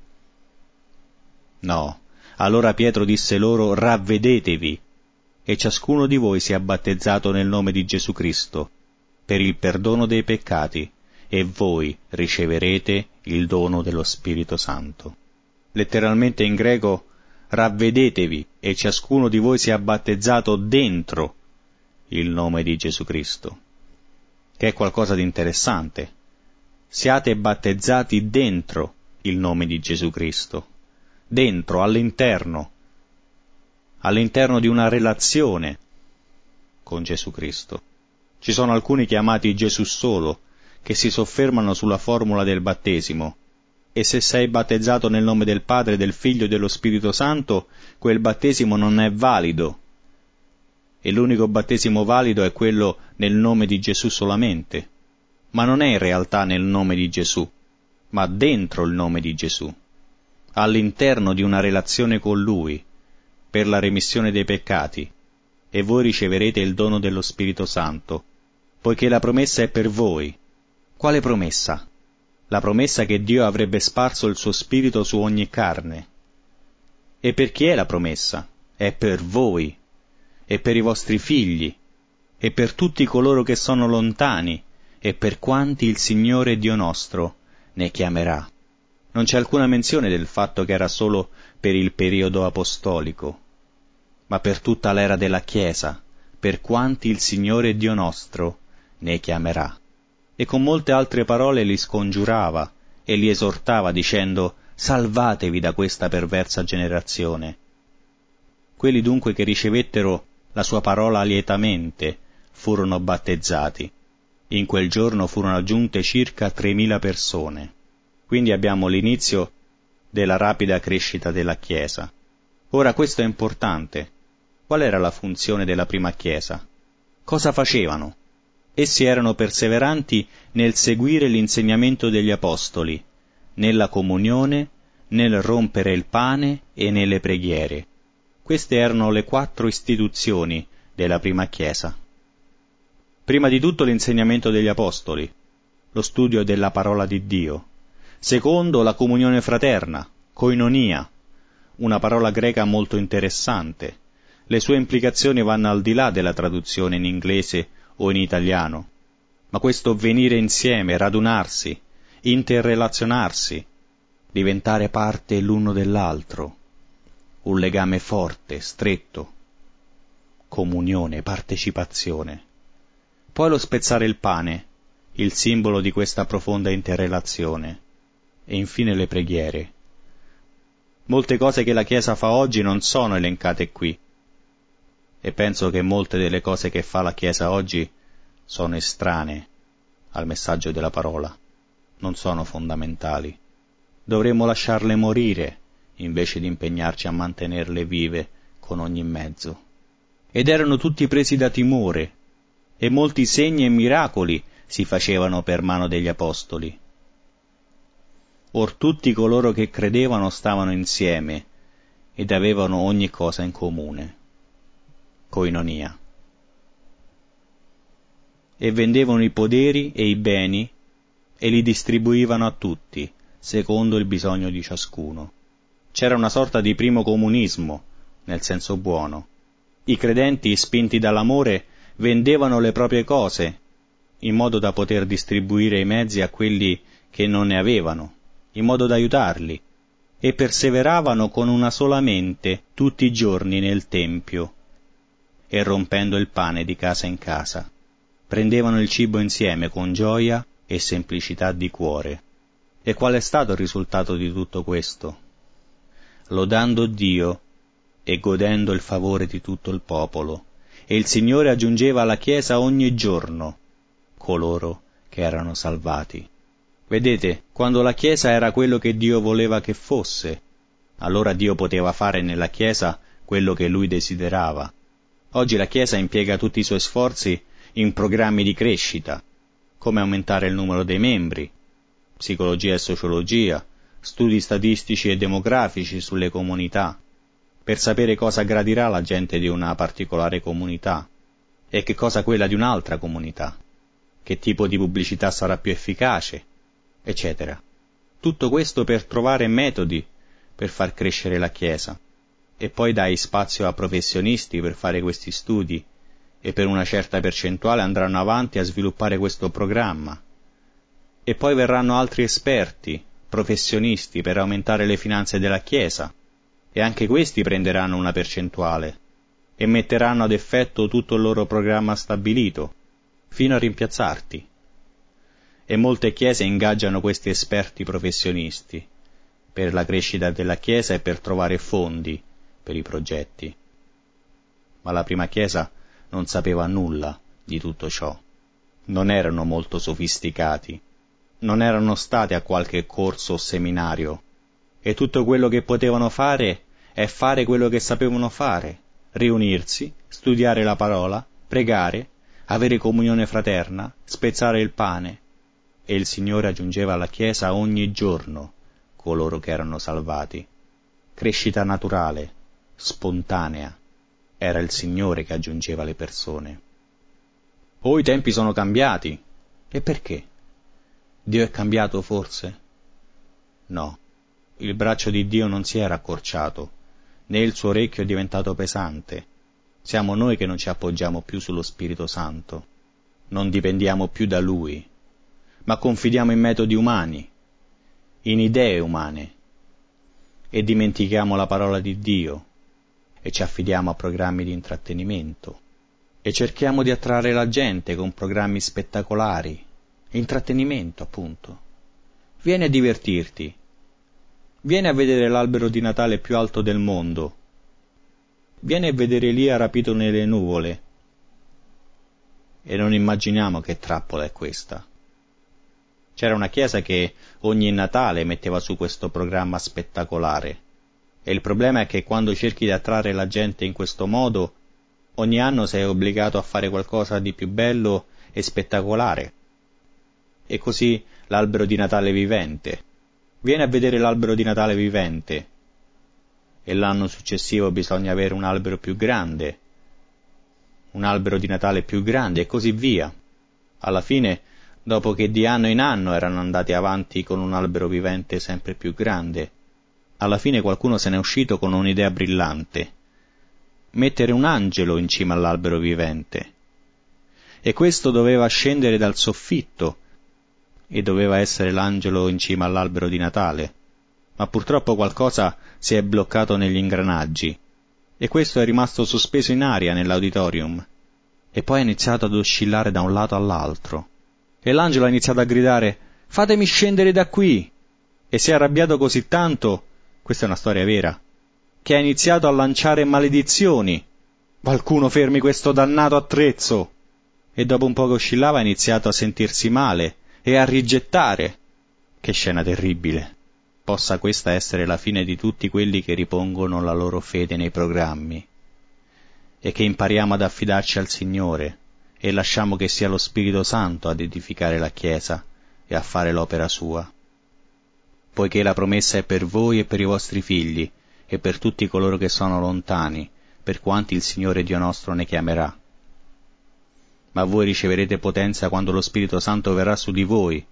No, allora Pietro disse loro, ravvedetevi, e ciascuno di voi sia battezzato nel nome di Gesù Cristo, per il perdono dei peccati, e voi riceverete il dono dello Spirito Santo. Letteralmente in greco, ravvedetevi, e ciascuno di voi sia battezzato dentro il nome di Gesù Cristo, che è qualcosa di interessante. Siate battezzati dentro il nome di Gesù Cristo, dentro, all'interno, all'interno di una relazione con Gesù Cristo. Ci sono alcuni chiamati Gesù solo, che si soffermano sulla formula del battesimo, e se sei battezzato nel nome del Padre, del Figlio e dello Spirito Santo, quel battesimo non è valido. e l'unico battesimo valido è quello nel nome di Gesù solamente, ma non è in realtà nel nome di Gesù, ma dentro il nome di Gesù, all'interno di una relazione con Lui, per la remissione dei peccati, e voi riceverete il dono dello Spirito Santo, poiché la promessa è per voi. Quale promessa? La promessa che Dio avrebbe sparso il suo Spirito su ogni carne. E per chi è la promessa? È per voi, e per i vostri figli, e per tutti coloro che sono lontani, e per quanti il Signore Dio nostro ne chiamerà. Non c'è alcuna menzione del fatto che era solo per il periodo apostolico, ma per tutta l'era della Chiesa, per quanti il Signore Dio nostro ne chiamerà. E con molte altre parole li scongiurava e li esortava dicendo: salvatevi da questa perversa generazione. Quelli dunque che ricevettero la sua parola lietamente furono battezzati. In quel giorno furono aggiunte circa tremila persone. Quindi abbiamo l'inizio della rapida crescita della Chiesa. Ora questo è importante. Qual era la funzione della prima Chiesa? Cosa facevano? Essi erano perseveranti nel seguire l'insegnamento degli Apostoli, nella comunione, nel rompere il pane e nelle preghiere. Queste erano le quattro istituzioni della prima Chiesa. Prima di tutto l'insegnamento degli Apostoli, lo studio della parola di Dio. Secondo, la comunione fraterna, koinonia, una parola greca molto interessante. Le sue implicazioni vanno al di là della traduzione in inglese o in italiano, ma questo venire insieme, radunarsi, interrelazionarsi, diventare parte l'uno dell'altro, un legame forte, stretto, comunione, partecipazione. Poi lo spezzare il pane, il simbolo di questa profonda interrelazione, e infine le preghiere. Molte cose che la Chiesa fa oggi non sono elencate qui, e penso che molte delle cose che fa la Chiesa oggi sono estranee al messaggio della parola, non sono fondamentali. Dovremmo lasciarle morire invece di impegnarci a mantenerle vive con ogni mezzo. Ed erano tutti presi da timore, e molti segni e miracoli si facevano per mano degli Apostoli. Or tutti coloro che credevano stavano insieme ed avevano ogni cosa in comune. Koinonia. E vendevano i poderi e i beni e li distribuivano a tutti, secondo il bisogno di ciascuno. C'era una sorta di primo comunismo, nel senso buono. I credenti, spinti dall'amore, vendevano le proprie cose, in modo da poter distribuire i mezzi a quelli che non ne avevano, in modo da aiutarli, e perseveravano con una sola mente tutti i giorni nel Tempio, e rompendo il pane di casa in casa, prendevano il cibo insieme con gioia e semplicità di cuore. E qual è stato il risultato di tutto questo? Lodando Dio e godendo il favore di tutto il popolo, e il Signore aggiungeva alla Chiesa ogni giorno coloro che erano salvati. Vedete, quando la Chiesa era quello che Dio voleva che fosse, allora Dio poteva fare nella Chiesa quello che Lui desiderava. Oggi la Chiesa impiega tutti i suoi sforzi in programmi di crescita, come aumentare il numero dei membri, psicologia e sociologia, studi statistici e demografici sulle comunità, per sapere cosa gradirà la gente di una particolare comunità e che cosa quella di un'altra comunità, che tipo di pubblicità sarà più efficace, eccetera. Tutto questo per trovare metodi per far crescere la Chiesa. E poi dai spazio a professionisti per fare questi studi e per una certa percentuale andranno avanti a sviluppare questo programma. E poi verranno altri esperti, professionisti per aumentare le finanze della Chiesa, e anche questi prenderanno una percentuale e metteranno ad effetto tutto il loro programma stabilito, fino a rimpiazzarti. E molte Chiese ingaggiano questi esperti professionisti per la crescita della Chiesa e per trovare fondi per i progetti. Ma la prima Chiesa non sapeva nulla di tutto ciò. Non erano molto sofisticati, non erano stati a qualche corso o seminario, e tutto quello che potevano fare è fare quello che sapevano fare, riunirsi, studiare la parola, pregare, avere comunione fraterna, spezzare il pane, e il Signore aggiungeva alla Chiesa ogni giorno coloro che erano salvati. Crescita naturale, spontanea, era il Signore che aggiungeva le persone. Poi i tempi sono cambiati. E perché? Dio è cambiato forse? No, il braccio di Dio non si è raccorciato, né il suo orecchio è diventato pesante. Siamo noi che non ci appoggiamo più sullo Spirito Santo, non dipendiamo più da Lui, ma confidiamo in metodi umani, in idee umane, e dimentichiamo la parola di Dio, e ci affidiamo a programmi di intrattenimento, e cerchiamo di attrarre la gente con programmi spettacolari, intrattenimento appunto. Vieni a divertirti, vieni a vedere l'albero di Natale più alto del mondo, vieni a vedere Elia rapito nelle nuvole, e non immaginiamo che trappola è questa. C'era una chiesa che ogni Natale metteva su questo programma spettacolare, e il problema è che quando cerchi di attrarre la gente in questo modo, ogni anno sei obbligato a fare qualcosa di più bello e spettacolare. E così l'albero di Natale vivente. Vieni a vedere l'albero di Natale vivente. E l'anno successivo bisogna avere un albero più grande, un albero di Natale più grande e così via. Alla fine, dopo che di anno in anno erano andati avanti con un albero vivente sempre più grande, alla fine qualcuno se n'è uscito con un'idea brillante: mettere un angelo in cima all'albero vivente. E questo doveva scendere dal soffitto, e doveva essere l'angelo in cima all'albero di Natale. Ma purtroppo qualcosa si è bloccato negli ingranaggi, e questo è rimasto sospeso in aria nell'auditorium, e poi ha iniziato ad oscillare da un lato all'altro. E l'angelo ha iniziato a gridare: «Fatemi scendere da qui!» E si è arrabbiato così tanto, questa è una storia vera, che ha iniziato a lanciare maledizioni. «Qualcuno fermi questo dannato attrezzo!» E dopo un po' che oscillava ha iniziato a sentirsi male e a rigettare. Che scena terribile! Possa questa essere la fine di tutti quelli che ripongono la loro fede nei programmi, e che impariamo ad affidarci al Signore e lasciamo che sia lo Spirito Santo ad edificare la Chiesa e a fare l'opera sua. Poiché la promessa è per voi e per i vostri figli e per tutti coloro che sono lontani, per quanti il Signore Dio nostro ne chiamerà. Ma voi riceverete potenza quando lo Spirito Santo verrà su di voi,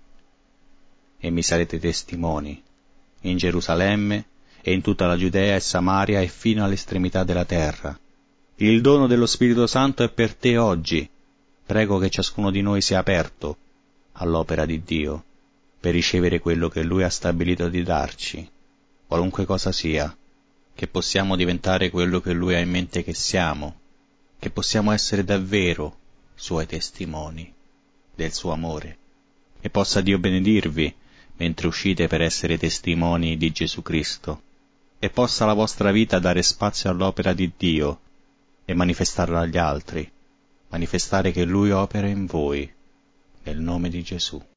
e mi sarete testimoni in Gerusalemme e in tutta la Giudea e Samaria e fino all'estremità della terra. Il dono dello Spirito Santo è per te oggi. Prego che ciascuno di noi sia aperto all'opera di Dio per ricevere quello che Lui ha stabilito di darci, qualunque cosa sia, che possiamo diventare quello che Lui ha in mente che siamo, che possiamo essere davvero Suoi testimoni del suo amore. E possa Dio benedirvi mentre uscite per essere testimoni di Gesù Cristo, e possa la vostra vita dare spazio all'opera di Dio e manifestarla agli altri, manifestare che Lui opera in voi, nel nome di Gesù.